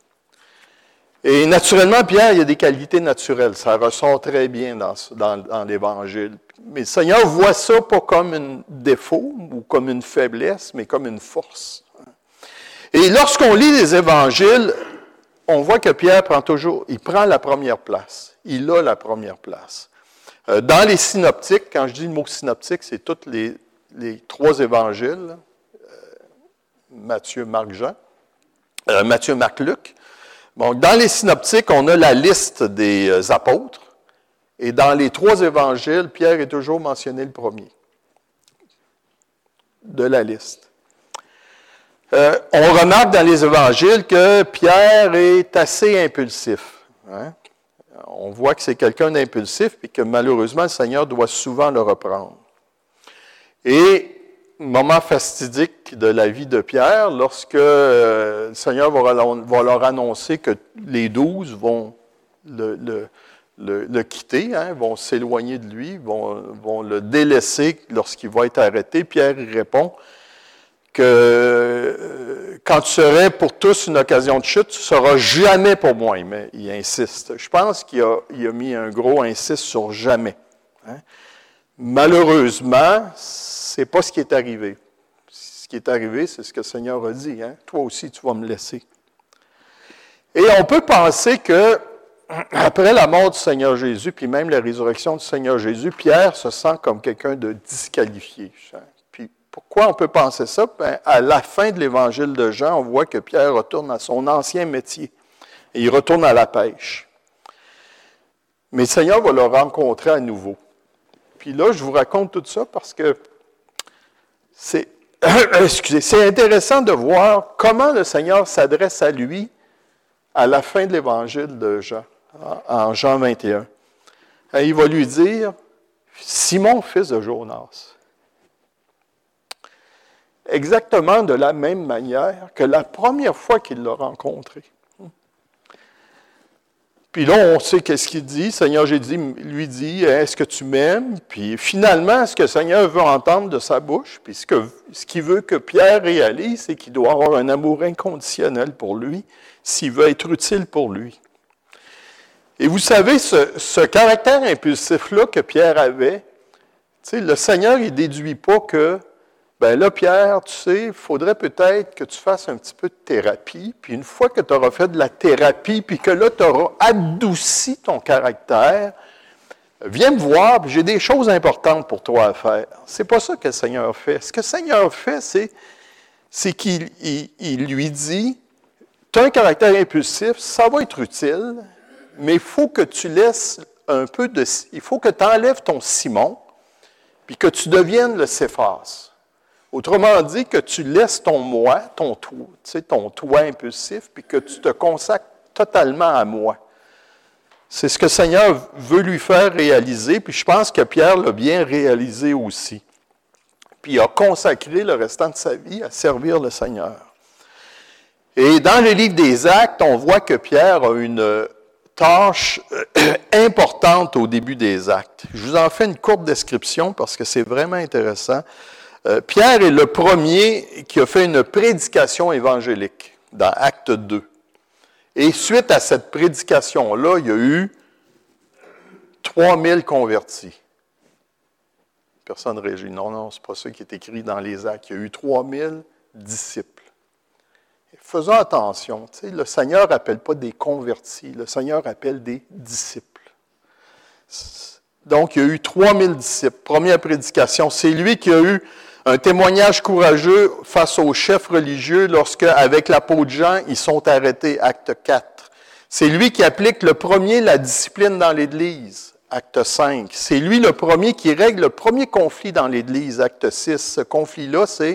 Et naturellement, Pierre, il y a des qualités naturelles. Ça ressort très bien dans, dans, dans l'Évangile. Mais le Seigneur voit ça pas comme un défaut ou comme une faiblesse, mais comme une force. Et lorsqu'on lit les Évangiles, on voit que Pierre prend toujours, il prend la première place. Il a la première place. Dans les synoptiques, quand je dis le mot synoptique, c'est tous les, les trois évangiles, euh, Matthieu, Marc, Jean, euh, Matthieu, Marc, Luc. Bon, dans les synoptiques, on a la liste des euh, apôtres, et dans les trois évangiles, Pierre est toujours mentionné le premier de la liste. Euh, on remarque dans les évangiles que Pierre est assez impulsif. Hein? On voit que c'est quelqu'un d'impulsif et que malheureusement, le Seigneur doit souvent le reprendre. Et, moment fastidique de la vie de Pierre, lorsque euh, le Seigneur va, va leur annoncer que les douze vont le, le, le, le quitter, hein, vont s'éloigner de lui, vont, vont le délaisser lorsqu'il va être arrêté, Pierre y répond que euh, quand tu serais pour tous une occasion de chute, tu ne seras jamais pour moi. Mais il insiste. Je pense qu'il a, il a mis un gros insiste sur jamais. Hein? Malheureusement, ce n'est pas ce qui est arrivé. Ce qui est arrivé, c'est ce que le Seigneur a dit. Hein? Toi aussi, tu vas me laisser. Et on peut penser que après la mort du Seigneur Jésus, puis même la résurrection du Seigneur Jésus, Pierre se sent comme quelqu'un de disqualifié. Pourquoi on peut penser ça? Bien, à la fin de l'Évangile de Jean, on voit que Pierre retourne à son ancien métier. Et il retourne à la pêche. Mais le Seigneur va le rencontrer à nouveau. Puis là, je vous raconte tout ça parce que c'est, excusez, c'est intéressant de voir comment le Seigneur s'adresse à lui à la fin de l'Évangile de Jean, en Jean vingt et un. Et il va lui dire, « Simon, fils de Jonas. » Exactement de la même manière que la première fois qu'il l'a rencontré. Puis là, on sait qu'est-ce qu'il dit. Seigneur Jésus lui dit, « Est-ce que tu m'aimes? » Puis finalement, ce que le Seigneur veut entendre de sa bouche, puis ce, que, ce qu'il veut que Pierre réalise, c'est qu'il doit avoir un amour inconditionnel pour lui, s'il veut être utile pour lui. Et vous savez, ce, ce caractère impulsif-là que Pierre avait, sais, le Seigneur, il ne déduit pas que, ben là, Pierre, tu sais, il faudrait peut-être que tu fasses un petit peu de thérapie, puis une fois que tu auras fait de la thérapie, puis que là, tu auras adouci ton caractère, viens me voir, puis j'ai des choses importantes pour toi à faire. C'est pas ça que le Seigneur fait. Ce que le Seigneur fait, c'est, c'est qu'il il, il lui dit, tu as un caractère impulsif, ça va être utile, mais il faut que tu laisses un peu de... Il faut que tu enlèves ton Simon, puis que tu deviennes le Céphas. Autrement dit, que tu laisses ton moi, ton toi, tu sais, ton toi impulsif, puis que tu te consacres totalement à moi. C'est ce que le Seigneur veut lui faire réaliser, puis je pense que Pierre l'a bien réalisé aussi. Puis il a consacré le restant de sa vie à servir le Seigneur. Et dans le livre des Actes, on voit que Pierre a une tâche importante au début des Actes. Je vous en fais une courte description parce que c'est vraiment intéressant. Euh, Pierre est le premier qui a fait une prédication évangélique dans Acte deux. Et suite à cette prédication-là, il y a eu trois mille convertis. Personne ne réagit. Non, non, ce n'est pas ça qui est écrit dans les Actes. Il y a eu trois mille disciples. Et faisons attention. Tu sais, le Seigneur n'appelle pas des convertis. Le Seigneur appelle des disciples. Donc, il y a eu trois mille disciples. Première prédication. C'est lui qui a eu un témoignage courageux face aux chefs religieux lorsque, avec la peau de Jean, ils sont arrêtés, acte quatre. C'est lui qui applique le premier la discipline dans l'Église, acte cinq. C'est lui le premier qui règle le premier conflit dans l'Église, acte six. Ce conflit-là, c'est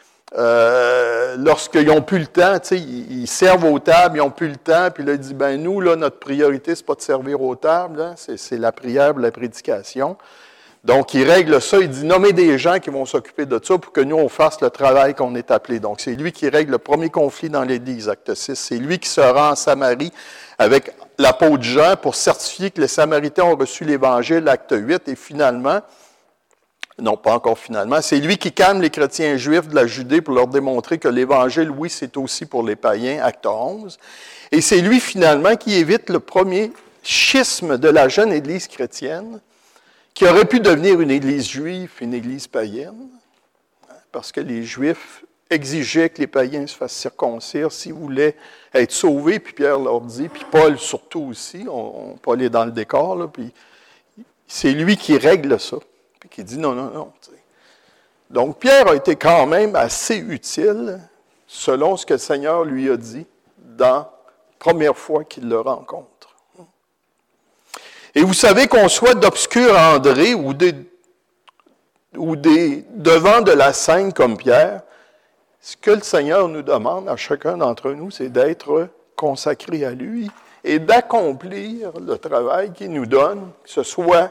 euh, lorsqu'ils n'ont plus le temps, tu sais, ils, ils servent aux tables, ils n'ont plus le temps, puis là, il dit, ben nous, là, notre priorité, c'est pas de servir aux tables, hein, c'est, c'est la prière, la prédication. Donc, il règle ça, il dit, nommez des gens qui vont s'occuper de ça pour que nous, on fasse le travail qu'on est appelé. Donc, c'est lui qui règle le premier conflit dans l'Église, acte six. C'est lui qui se rend en Samarie avec l'apôtre Jean pour certifier que les Samaritains ont reçu l'Évangile, acte huit. Et finalement, non, pas encore finalement, c'est lui qui calme les chrétiens juifs de la Judée pour leur démontrer que l'Évangile, oui, c'est aussi pour les païens, acte onze. Et c'est lui, finalement, qui évite le premier schisme de la jeune Église chrétienne, qui aurait pu devenir une église juive, une église païenne, parce que les Juifs exigeaient que les païens se fassent circoncire s'ils voulaient être sauvés, puis Pierre leur dit, puis Paul surtout aussi, on, on, Paul est dans le décor, là, puis c'est lui qui règle ça, puis qui dit non, non, non. T'sais. Donc Pierre a été quand même assez utile, selon ce que le Seigneur lui a dit, dans la première fois qu'il le rencontre. Et vous savez qu'on soit d'obscurs André ou des, ou des devant de la scène comme Pierre, ce que le Seigneur nous demande à chacun d'entre nous, c'est d'être consacré à lui et d'accomplir le travail qu'il nous donne, que ce soit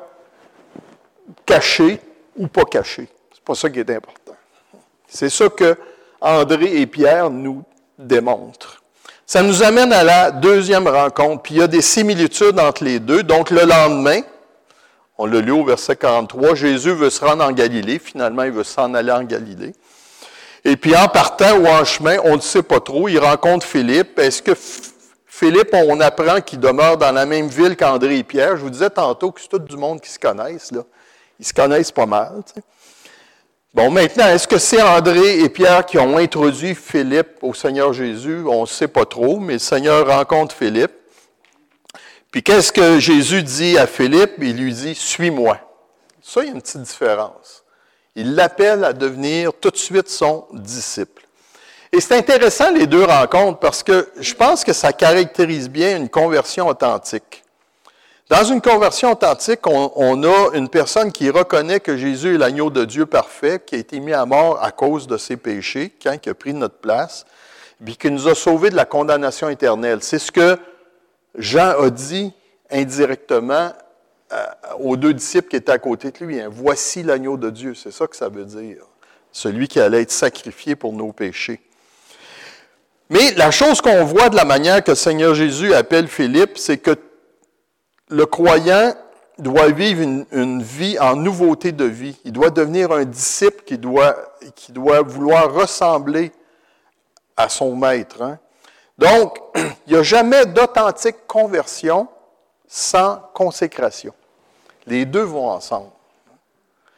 caché ou pas caché. C'est pas ça qui est important. C'est ça que André et Pierre nous démontrent. Ça nous amène à la deuxième rencontre, puis il y a des similitudes entre les deux. Donc, le lendemain, on l'a lu au verset quarante-trois, Jésus veut se rendre en Galilée. Finalement, il veut s'en aller en Galilée. Et puis, en partant ou en chemin, on ne sait pas trop, il rencontre Philippe. Est-ce que Philippe, on apprend qu'il demeure dans la même ville qu'André et Pierre? Je vous disais tantôt que c'est tout du monde qui se connaissent, là. Ils se connaissent pas mal, tu sais. Bon, maintenant, est-ce que c'est André et Pierre qui ont introduit Philippe au Seigneur Jésus? On ne sait pas trop, mais le Seigneur rencontre Philippe. Puis qu'est-ce que Jésus dit à Philippe? Il lui dit « Suis-moi ». Ça, il y a une petite différence. Il l'appelle à devenir tout de suite son disciple. Et c'est intéressant les deux rencontres parce que je pense que ça caractérise bien une conversion authentique. Dans une conversion authentique, on, on a une personne qui reconnaît que Jésus est l'agneau de Dieu parfait, qui a été mis à mort à cause de ses péchés, quand il a pris notre place, puis qui nous a sauvés de la condamnation éternelle. C'est ce que Jean a dit indirectement euh, aux deux disciples qui étaient à côté de lui. Hein. « Voici l'agneau de Dieu », c'est ça que ça veut dire. Celui qui allait être sacrifié pour nos péchés. Mais la chose qu'on voit de la manière que le Seigneur Jésus appelle Philippe, c'est que le croyant doit vivre une, une vie en nouveauté de vie. Il doit devenir un disciple qui doit, qui doit vouloir ressembler à son maître. Hein? Donc, il n'y a jamais d'authentique conversion sans consécration. Les deux vont ensemble.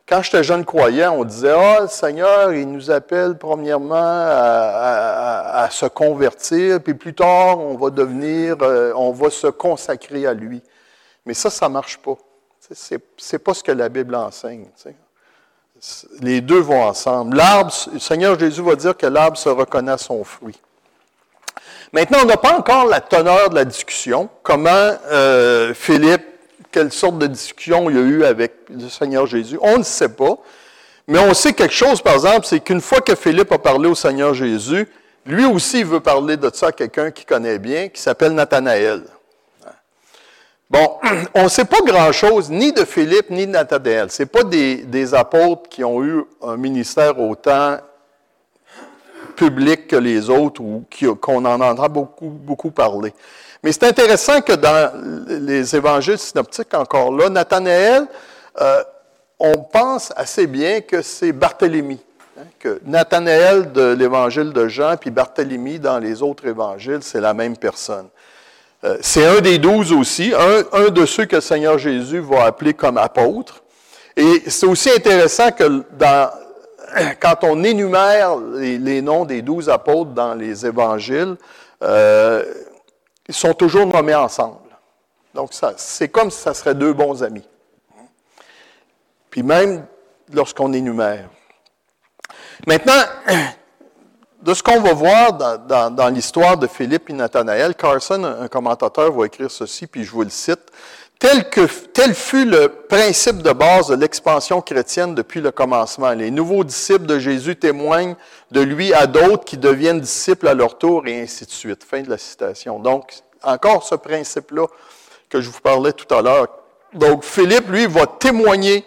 Quand j'étais jeune croyant, on disait « Ah, le Seigneur, il nous appelle premièrement à, à, à se convertir, puis plus tard, on va devenir, euh, on va se consacrer à lui. » Mais ça, ça ne marche pas. C'est, c'est pas ce que la Bible enseigne. T'sais. Les deux vont ensemble. L'arbre, le Seigneur Jésus va dire que l'arbre se reconnaît à son fruit. Maintenant, on n'a pas encore la teneur de la discussion. Comment euh, Philippe, quelle sorte de discussion il y a eu avec le Seigneur Jésus? On ne sait pas. Mais on sait quelque chose, par exemple, c'est qu'une fois que Philippe a parlé au Seigneur Jésus, lui aussi il veut parler de ça à quelqu'un qu'il connaît bien, qui s'appelle Nathanaël. Bon, on ne sait pas grand-chose ni de Philippe ni de Nathanaël. Ce n'est pas des, des apôtres qui ont eu un ministère autant public que les autres ou qui, qu'on en entend beaucoup, beaucoup parler. Mais c'est intéressant que dans les évangiles synoptiques, encore là, Nathanaël, euh, on pense assez bien que c'est Barthélemy. Hein, que Nathanaël de l'évangile de Jean puis Barthélemy dans les autres évangiles, c'est la même personne. C'est un des douze aussi, un, un de ceux que le Seigneur Jésus va appeler comme apôtre. Et c'est aussi intéressant que dans, quand on énumère les, les noms des douze apôtres dans les évangiles, euh, ils sont toujours nommés ensemble. Donc, ça, c'est comme si ça serait deux bons amis. Puis même lorsqu'on énumère. Maintenant, de ce qu'on va voir dans, dans, dans l'histoire de Philippe et Nathanaël, Carson, un commentateur, va écrire ceci, puis je vous le cite. Tel, que, tel fut le principe de base de l'expansion chrétienne depuis le commencement. Les nouveaux disciples de Jésus témoignent de lui à d'autres qui deviennent disciples à leur tour, et ainsi de suite. Fin de la citation. Donc, encore ce principe-là que je vous parlais tout à l'heure. Donc, Philippe, lui, va témoigner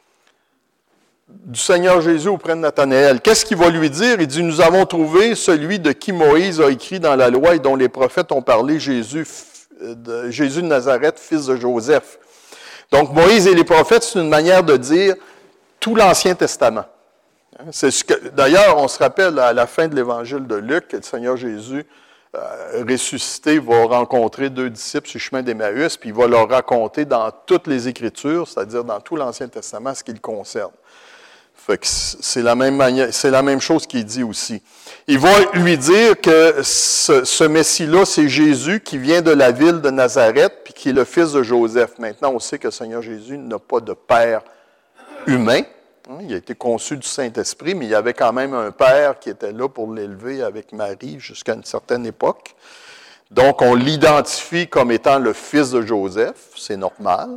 du Seigneur Jésus auprès de Nathanaël. Qu'est-ce qu'il va lui dire? Il dit, nous avons trouvé celui de qui Moïse a écrit dans la loi et dont les prophètes ont parlé, Jésus de, Jésus de Nazareth, fils de Joseph. Donc, Moïse et les prophètes, c'est une manière de dire tout l'Ancien Testament. C'est ce que, d'ailleurs, on se rappelle à la fin de l'évangile de Luc, que le Seigneur Jésus, euh, ressuscité, va rencontrer deux disciples sur le chemin d'Emmaüs, puis il va leur raconter dans toutes les Écritures, c'est-à-dire dans tout l'Ancien Testament, ce qui le concerne. Fait que c'est la même manière, c'est la même chose qu'il dit aussi. Il va lui dire que ce, ce Messie-là, c'est Jésus qui vient de la ville de Nazareth, puis qui est le fils de Joseph. Maintenant, on sait que le Seigneur Jésus n'a pas de père humain. Il a été conçu du Saint-Esprit, mais il y avait quand même un père qui était là pour l'élever avec Marie jusqu'à une certaine époque. Donc, on l'identifie comme étant le fils de Joseph, c'est normal.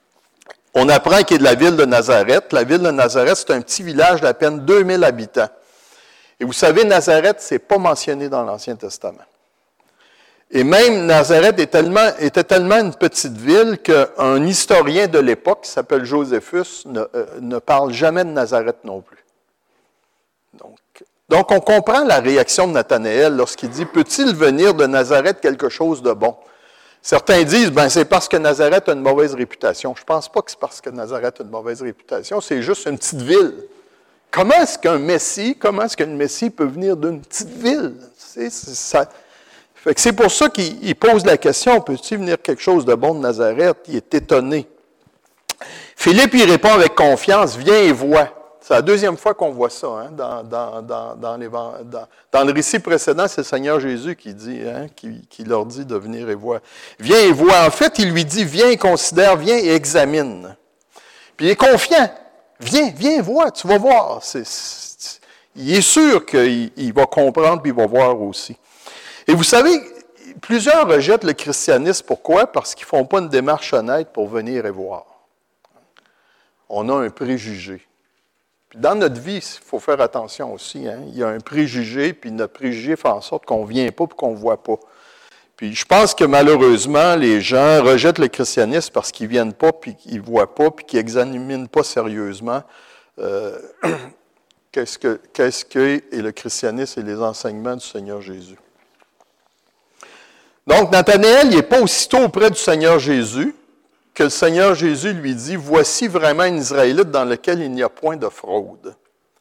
On apprend qu'il est de la ville de Nazareth. La ville de Nazareth, c'est un petit village d'à peine deux mille habitants. Et vous savez, Nazareth, ce n'est pas mentionné dans l'Ancien Testament. Et même Nazareth est tellement, était tellement une petite ville qu'un historien de l'époque, qui s'appelle Joséphus, ne, euh, ne parle jamais de Nazareth non plus. Donc, donc, on comprend la réaction de Nathanaël lorsqu'il dit « Peut-il venir de Nazareth quelque chose de bon? » Certains disent, ben c'est parce que Nazareth a une mauvaise réputation. Je ne pense pas que c'est parce que Nazareth a une mauvaise réputation, c'est juste une petite ville. Comment est-ce qu'un Messie, comment est-ce qu'un Messie peut venir d'une petite ville? C'est, c'est, ça. Fait que c'est pour ça qu'il pose la question, peut-il venir quelque chose de bon de Nazareth? Il est étonné. Philippe y répond avec confiance, viens et vois. C'est la deuxième fois qu'on voit ça, hein, dans, dans, dans, dans, les, dans, dans le récit précédent, c'est le Seigneur Jésus qui dit, hein, qui, qui leur dit de venir et voir. Viens et vois. En fait, il lui dit, viens et considère, viens et examine. Puis il est confiant. Viens, viens et vois, tu vas voir. C'est, c'est, il est sûr qu'il il va comprendre puis il va voir aussi. Et vous savez, plusieurs rejettent le christianisme. Pourquoi? Parce qu'ils ne font pas une démarche honnête pour venir et voir. On a un préjugé. Puis dans notre vie, il faut faire attention aussi. Hein? Il y a un préjugé, puis notre préjugé fait en sorte qu'on ne vient pas et qu'on ne voit pas. Puis je pense que malheureusement, les gens rejettent le christianisme parce qu'ils ne viennent pas, puis qu'ils ne voient pas, puis qu'ils n'examinent pas sérieusement euh, qu'est-ce que, qu'est-ce que est le christianisme et les enseignements du Seigneur Jésus. Donc, Nathanaël, il n'est pas aussitôt auprès du Seigneur Jésus que le Seigneur Jésus lui dit, « Voici vraiment un Israélite dans lequel il n'y a point de fraude. Hein? »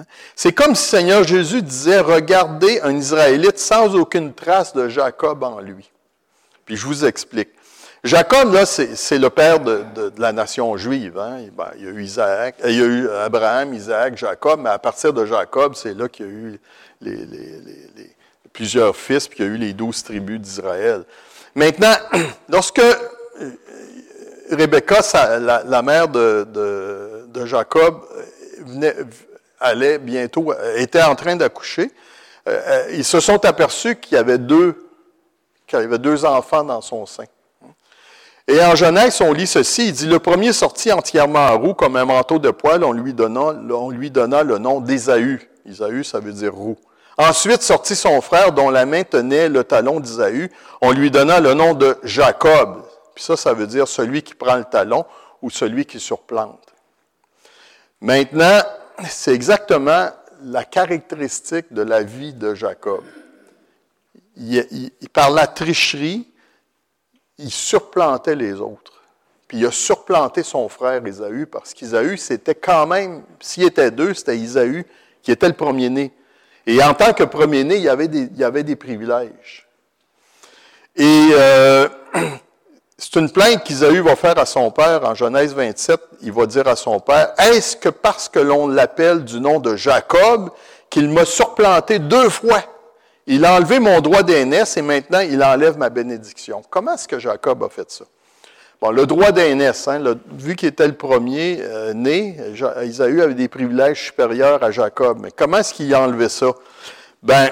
C'est comme si le Seigneur Jésus disait, « Regardez un Israélite sans aucune trace de Jacob en lui. » Puis je vous explique. Jacob, là, c'est, c'est le père de, de, de la nation juive. Hein? Ben, il y a eu Isaac, il y a eu Abraham, Isaac, Jacob, mais à partir de Jacob, c'est là qu'il y a eu les, les, les, les, plusieurs fils, puis il y a eu les douze tribus d'Israël. Maintenant, lorsque Rebecca, sa, la, la mère de, de, de Jacob, venait, allait bientôt, était en train d'accoucher, euh, ils se sont aperçus qu'il y avait deux, qu'il y avait deux enfants dans son sein. Et en Genèse, on lit ceci, il dit, « Le premier sortit entièrement roux, comme un manteau de poil, on lui donna, on lui donna le nom d'Ésaü. » Ésaü, ça veut dire roux. Ensuite sortit son frère, dont la main tenait le talon d'Ésaü, on lui donna le nom de Jacob. Puis ça, ça veut dire celui qui prend le talon ou celui qui surplante. Maintenant, c'est exactement la caractéristique de la vie de Jacob. Il, il, par la tricherie, il surplantait les autres. Puis il a surplanté son frère Ésaü, parce qu'Ésaü, c'était quand même, s'il était deux, c'était Ésaü qui était le premier-né. Et en tant que premier-né, il y avait des, il y avait des privilèges. Et euh, c'est une plainte qu'Ésaü va faire à son père en Genèse vingt-sept. Il va dire à son père, « Est-ce que parce que l'on l'appelle du nom de Jacob, qu'il m'a surplanté deux fois? Il a enlevé mon droit d'aînesse et maintenant il enlève ma bénédiction. » Comment est-ce que Jacob a fait ça? Bon, le droit d'aînesse, hein, le, vu qu'il était le premier euh, né, Ésaü avait des privilèges supérieurs à Jacob. Mais comment est-ce qu'il a enlevé ça? Ben,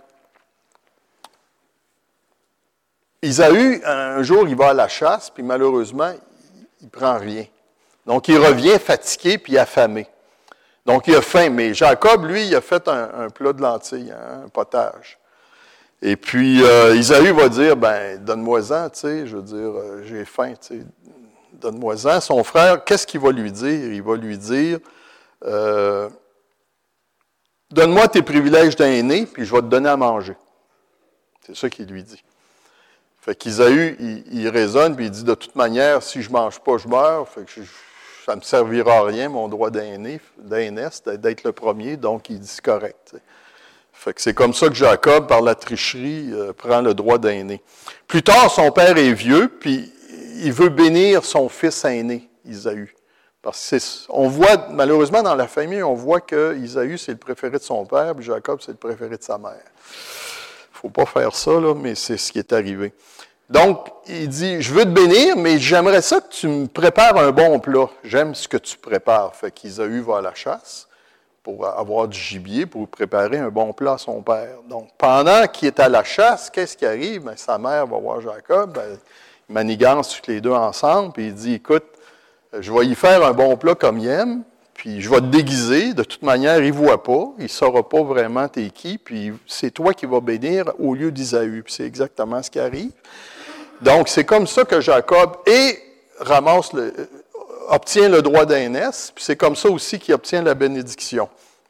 Ésaü, un jour, il va à la chasse, puis malheureusement, il ne prend rien. Donc, il revient fatigué puis affamé. Donc, il a faim. Mais Jacob, lui, il a fait un, un plat de lentilles, hein, un potage. Et puis, euh, Ésaü va dire, ben, donne-moi-en, tu sais, je veux dire, euh, j'ai faim, tu sais, donne-moi-en. Son frère, qu'est-ce qu'il va lui dire? Il va lui dire, euh, donne-moi tes privilèges d'aîné, puis je vais te donner à manger. C'est ça qu'il lui dit. Fait qu'Ésaü, il, il raisonne, puis il dit, de toute manière, si je ne mange pas, je meurs, fait que je, ça ne me servira à rien, mon droit d'aîné, d'aînesse, d'être le premier, donc il dit, c'est correct, tu sais. Fait que c'est comme ça que Jacob, par la tricherie, euh, prend le droit d'aîné. Plus tard, son père est vieux, puis il veut bénir son fils aîné, Ésaü. Parce que c'est, on voit, malheureusement, dans la famille, on voit que Ésaü, c'est le préféré de son père, puis Jacob, c'est le préféré de sa mère. Il ne faut pas faire ça, là, mais c'est ce qui est arrivé. Donc, il dit, je veux te bénir, mais j'aimerais ça que tu me prépares un bon plat. J'aime ce que tu prépares. Fait qu'Ésaü va à la chasse pour avoir du gibier, pour préparer un bon plat à son père. Donc, pendant qu'il est à la chasse, qu'est-ce qui arrive? Bien, sa mère va voir Jacob, ben, ils manigancent tous les deux ensemble, puis il dit, écoute, je vais y faire un bon plat comme il aime, puis je vais te déguiser, de toute manière, il ne voit pas, il ne saura pas vraiment t'es qui, puis c'est toi qui vas bénir au lieu d'Ésaü. Puis c'est exactement ce qui arrive. Donc, c'est comme ça que Jacob et ramasse le... obtient le droit d'aînesse, puis c'est comme ça aussi qu'il obtient la bénédiction.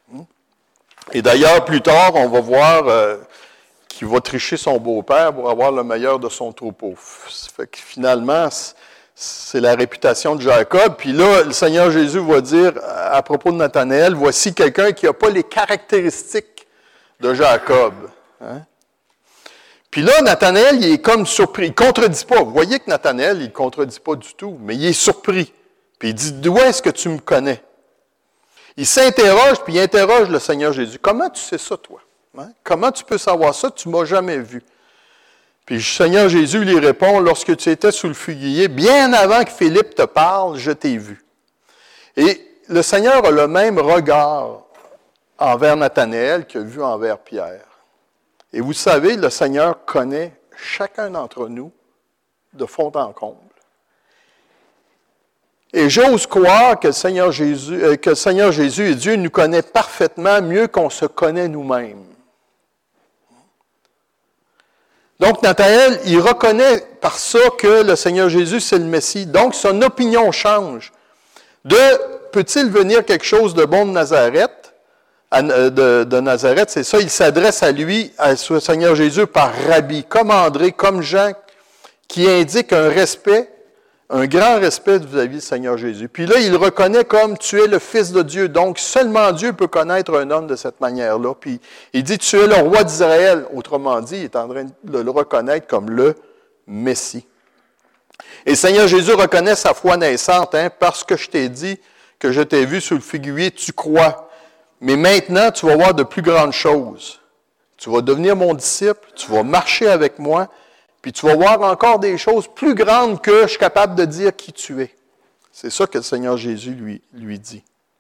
Et d'ailleurs, plus tard, on va voir euh, qu'il va tricher son beau-père pour avoir le meilleur de son troupeau. Ça fait que finalement, c'est la réputation de Jacob. Puis là, le Seigneur Jésus va dire à propos de Nathanaël, voici quelqu'un qui n'a pas les caractéristiques de Jacob. Hein? Puis là, Nathanaël, il est comme surpris. Il ne contredit pas. Vous voyez que Nathanaël, il ne contredit pas du tout, mais il est surpris. Puis il dit, d'où est-ce que tu me connais? Il s'interroge, puis il interroge le Seigneur Jésus. Comment tu sais ça, toi? Hein? Comment tu peux savoir ça? Tu ne m'as jamais vu. Puis le Seigneur Jésus lui répond, lorsque tu étais sous le figuier, bien avant que Philippe te parle, je t'ai vu. Et le Seigneur a le même regard envers Nathanaël qu'il a vu envers Pierre. Et vous savez, le Seigneur connaît chacun d'entre nous de fond en comble. Et j'ose croire que le Seigneur Jésus, euh, que le Seigneur Jésus et Dieu nous connaît parfaitement mieux qu'on se connaît nous-mêmes. Donc, Nathanaël, il reconnaît par ça que le Seigneur Jésus, c'est le Messie. Donc, son opinion change. De « peut-il venir quelque chose de bon de Nazareth ?» De, de Nazareth, c'est ça, il s'adresse à lui, à ce Seigneur Jésus, par Rabbi, comme André, comme Jean, qui indique un respect, un grand respect vis-à-vis du Seigneur Jésus. Puis là, il le reconnaît comme « tu es le Fils de Dieu ». Donc, seulement Dieu peut connaître un homme de cette manière-là. Puis il dit « tu es le roi d'Israël ». Autrement dit, il est en train de le reconnaître comme le Messie. Et le Seigneur Jésus reconnaît sa foi naissante, hein, parce que je t'ai dit que je t'ai vu sur le figuier, tu crois. Mais maintenant, tu vas voir de plus grandes choses. Tu vas devenir mon disciple, tu vas marcher avec moi, puis tu vas voir encore des choses plus grandes que je suis capable de dire qui tu es. C'est ça que le Seigneur Jésus lui, lui dit.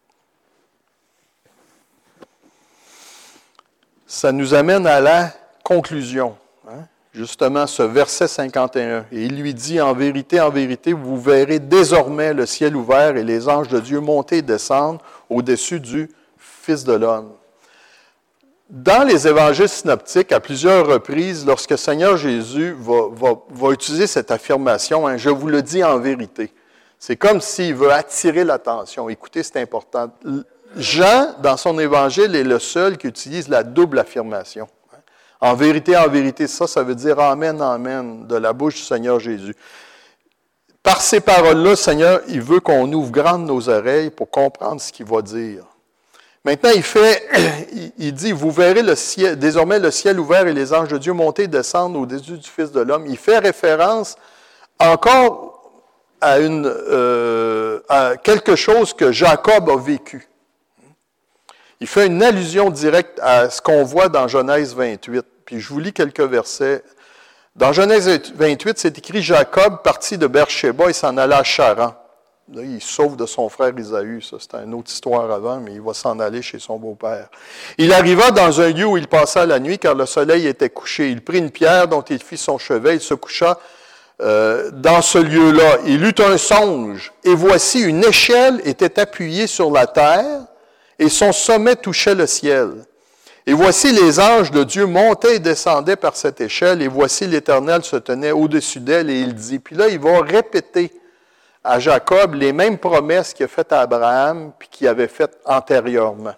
Ça nous amène à la conclusion. Hein? Justement, ce verset cinquante et un. Et il lui dit, en vérité, en vérité, vous verrez désormais le ciel ouvert et les anges de Dieu monter et descendre au-dessus du Fils de l'homme. Dans les évangiles synoptiques, à plusieurs reprises, lorsque le Seigneur Jésus va, va, va utiliser cette affirmation, hein, je vous le dis en vérité, c'est comme s'il veut attirer l'attention. Écoutez, c'est important. Jean, dans son évangile, est le seul qui utilise la double affirmation. En vérité, en vérité, ça, ça veut dire amen, amen, de la bouche du Seigneur Jésus. Par ces paroles-là, le Seigneur, il veut qu'on ouvre grandes nos oreilles pour comprendre ce qu'il va dire. Maintenant, il fait, il dit, vous verrez le ciel, désormais le ciel ouvert et les anges de Dieu monter et descendre au-dessus du Fils de l'homme. Il fait référence encore à, une, euh, à quelque chose que Jacob a vécu. Il fait une allusion directe à ce qu'on voit dans Genèse vingt-huit. Puis je vous lis quelques versets. Dans Genèse vingt-huit, c'est écrit, Jacob partit de Beersheba et s'en alla à Charan. Là, il sauve de son frère Isaü. Ça, c'était une autre histoire avant, mais il va s'en aller chez son beau-père. Il arriva dans un lieu où il passa la nuit, car le soleil était couché. Il prit une pierre dont il fit son chevet. Il se coucha euh, dans ce lieu-là. Il eut un songe. Et voici, une échelle était appuyée sur la terre, et son sommet touchait le ciel. Et voici, les anges de Dieu montaient et descendaient par cette échelle, et voici, l'Éternel se tenait au-dessus d'elle, et il dit, puis là, il va répéter à Jacob les mêmes promesses qu'il a faites à Abraham, puis qu'il avait faites antérieurement.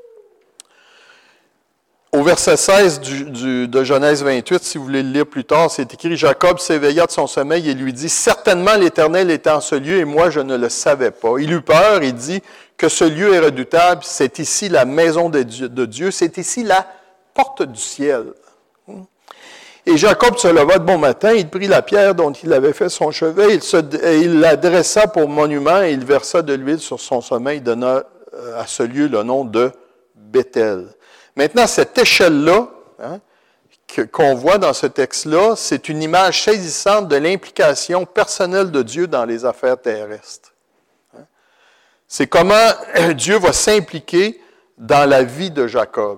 Au verset seize du, du, de Genèse vingt-huit, si vous voulez le lire plus tard, c'est écrit, Jacob s'éveilla de son sommeil et lui dit, certainement l'Éternel était en ce lieu, et moi je ne le savais pas. Il eut peur et dit que ce lieu est redoutable, c'est ici la maison de Dieu, de Dieu, c'est ici la porte du ciel. Et Jacob se leva de bon matin, il prit la pierre dont il avait fait son chevet, il, se, il la dressa pour monument et il versa de l'huile sur son sommet, il donna à ce lieu le nom de Béthel. Maintenant, cette échelle-là, hein, que, qu'on voit dans ce texte-là, c'est une image saisissante de l'implication personnelle de Dieu dans les affaires terrestres. Hein. C'est comment Dieu va s'impliquer dans la vie de Jacob.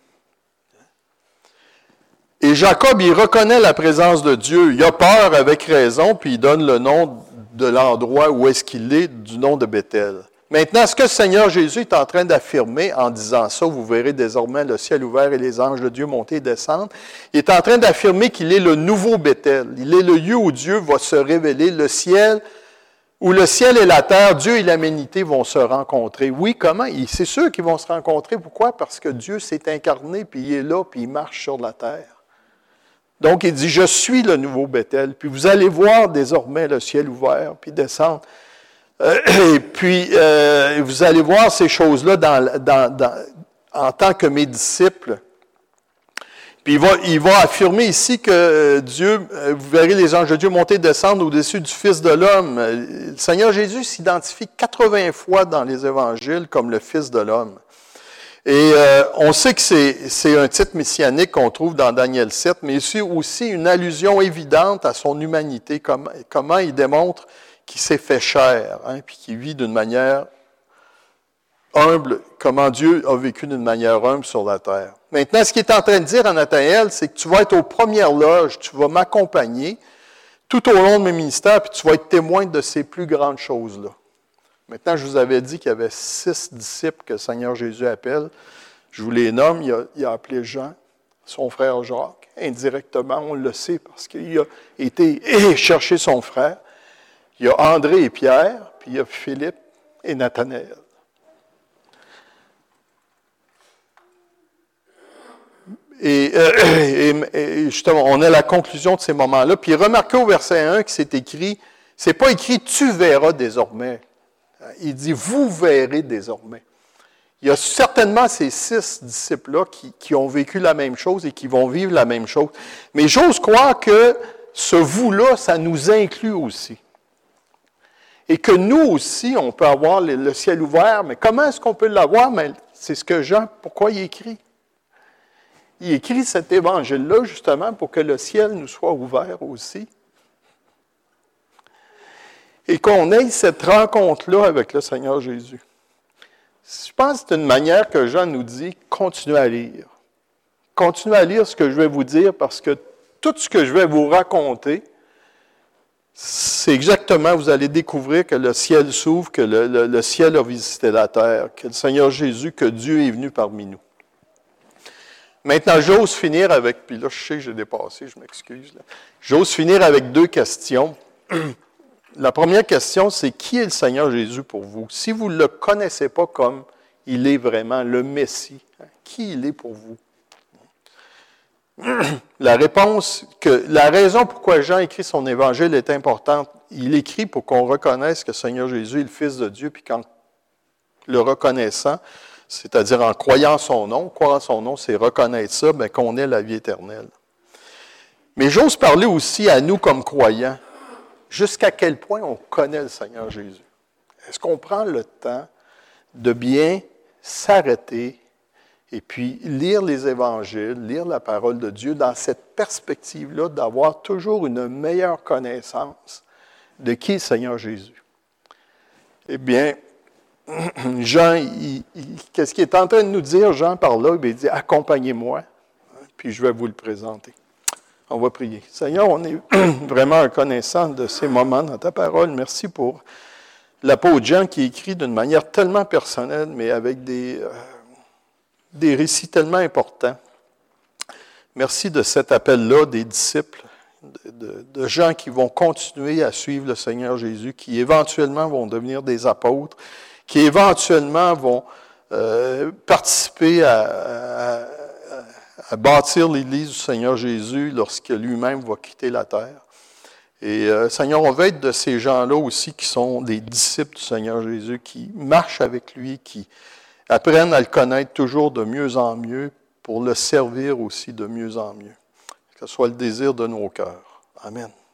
Et Jacob, il reconnaît la présence de Dieu. Il a peur avec raison, puis il donne le nom de l'endroit où est-ce qu'il est, du nom de Béthel. Maintenant, ce que le Seigneur Jésus est en train d'affirmer en disant ça, vous verrez désormais le ciel ouvert et les anges de Dieu monter et descendre, il est en train d'affirmer qu'il est le nouveau Béthel. Il est le lieu où Dieu va se révéler, le ciel, où le ciel et la terre, Dieu et l'humanité vont se rencontrer. Oui, comment? C'est sûr qu'ils vont se rencontrer. Pourquoi? Parce que Dieu s'est incarné, puis il est là, puis il marche sur la terre. Donc, il dit, je suis le nouveau Béthel, puis vous allez voir désormais le ciel ouvert, puis descendre. Euh, et puis, euh, vous allez voir ces choses-là dans, dans, dans, en tant que mes disciples. Puis, il va, il va affirmer ici que Dieu, vous verrez les anges de Dieu monter et descendre au-dessus du Fils de l'homme. Le Seigneur Jésus s'identifie quatre-vingts fois dans les évangiles comme le Fils de l'homme. Et euh, on sait que c'est, c'est un titre messianique qu'on trouve dans Daniel sept, mais c'est aussi une allusion évidente à son humanité, comment, comment il démontre qu'il s'est fait chair, hein, puis qu'il vit d'une manière humble, comment Dieu a vécu d'une manière humble sur la terre. Maintenant, ce qu'il est en train de dire à Nathanaël, c'est que tu vas être aux premières loges, tu vas m'accompagner tout au long de mes ministères, puis tu vas être témoin de ces plus grandes choses-là. Maintenant, je vous avais dit qu'il y avait six disciples que le Seigneur Jésus appelle. Je vous les nomme. Il a, il a appelé Jean, son frère Jacques. Indirectement, on le sait parce qu'il a été chercher son frère. Il y a André et Pierre, puis il y a Philippe et Nathanaël. Et, euh, et, et justement, on a la conclusion de ces moments-là. Puis remarquez au verset un que c'est écrit, c'est pas écrit « tu verras désormais ». Il dit « vous verrez désormais ». Il y a certainement ces six disciples-là qui, qui ont vécu la même chose et qui vont vivre la même chose. Mais j'ose croire que ce « vous-là », ça nous inclut aussi. Et que nous aussi, on peut avoir le, le ciel ouvert. Mais comment est-ce qu'on peut l'avoir? Mais c'est ce que Jean, pourquoi il écrit? Il écrit cet évangile-là justement pour que le ciel nous soit ouvert aussi. Et qu'on ait cette rencontre-là avec le Seigneur Jésus. Je pense que c'est une manière que Jean nous dit, continuez à lire. Continuez à lire ce que je vais vous dire parce que tout ce que je vais vous raconter, c'est exactement, vous allez découvrir que le ciel s'ouvre, que le, le, le ciel a visité la terre, que le Seigneur Jésus, que Dieu est venu parmi nous. Maintenant, j'ose finir avec, puis là, je sais que j'ai dépassé, je m'excuse. Là. J'ose finir avec deux questions. La première question, c'est qui est le Seigneur Jésus pour vous? Si vous ne le connaissez pas comme il est vraiment, le Messie, hein, qui il est pour vous? La réponse, que la raison pourquoi Jean écrit son évangile est importante. Il écrit pour qu'on reconnaisse que le Seigneur Jésus est le Fils de Dieu, puis qu'en le reconnaissant, c'est-à-dire en croyant son nom, croire en son nom, c'est reconnaître ça, bien, qu'on ait la vie éternelle. Mais j'ose parler aussi à nous comme croyants, jusqu'à quel point on connaît le Seigneur Jésus. Est-ce qu'on prend le temps de bien s'arrêter et puis lire les évangiles, lire la parole de Dieu dans cette perspective-là d'avoir toujours une meilleure connaissance de qui est le Seigneur Jésus? Eh bien, Jean, il, il, qu'est-ce qu'il est en train de nous dire, Jean, par là? Il dit, accompagnez-moi, puis je vais vous le présenter. On va prier. Seigneur, on est vraiment reconnaissant de ces moments dans ta parole. Merci pour l'apôtre Jean qui écrit d'une manière tellement personnelle, mais avec des, euh, des récits tellement importants. Merci de cet appel-là des disciples, de, de, de gens qui vont continuer à suivre le Seigneur Jésus, qui éventuellement vont devenir des apôtres, qui éventuellement vont euh, participer à, à, à bâtir l'Église du Seigneur Jésus lorsque lui-même va quitter la terre. Et euh, Seigneur, on veut être de ces gens-là aussi qui sont des disciples du Seigneur Jésus, qui marchent avec lui, qui apprennent à le connaître toujours de mieux en mieux pour le servir aussi de mieux en mieux. Que ce soit le désir de nos cœurs. Amen.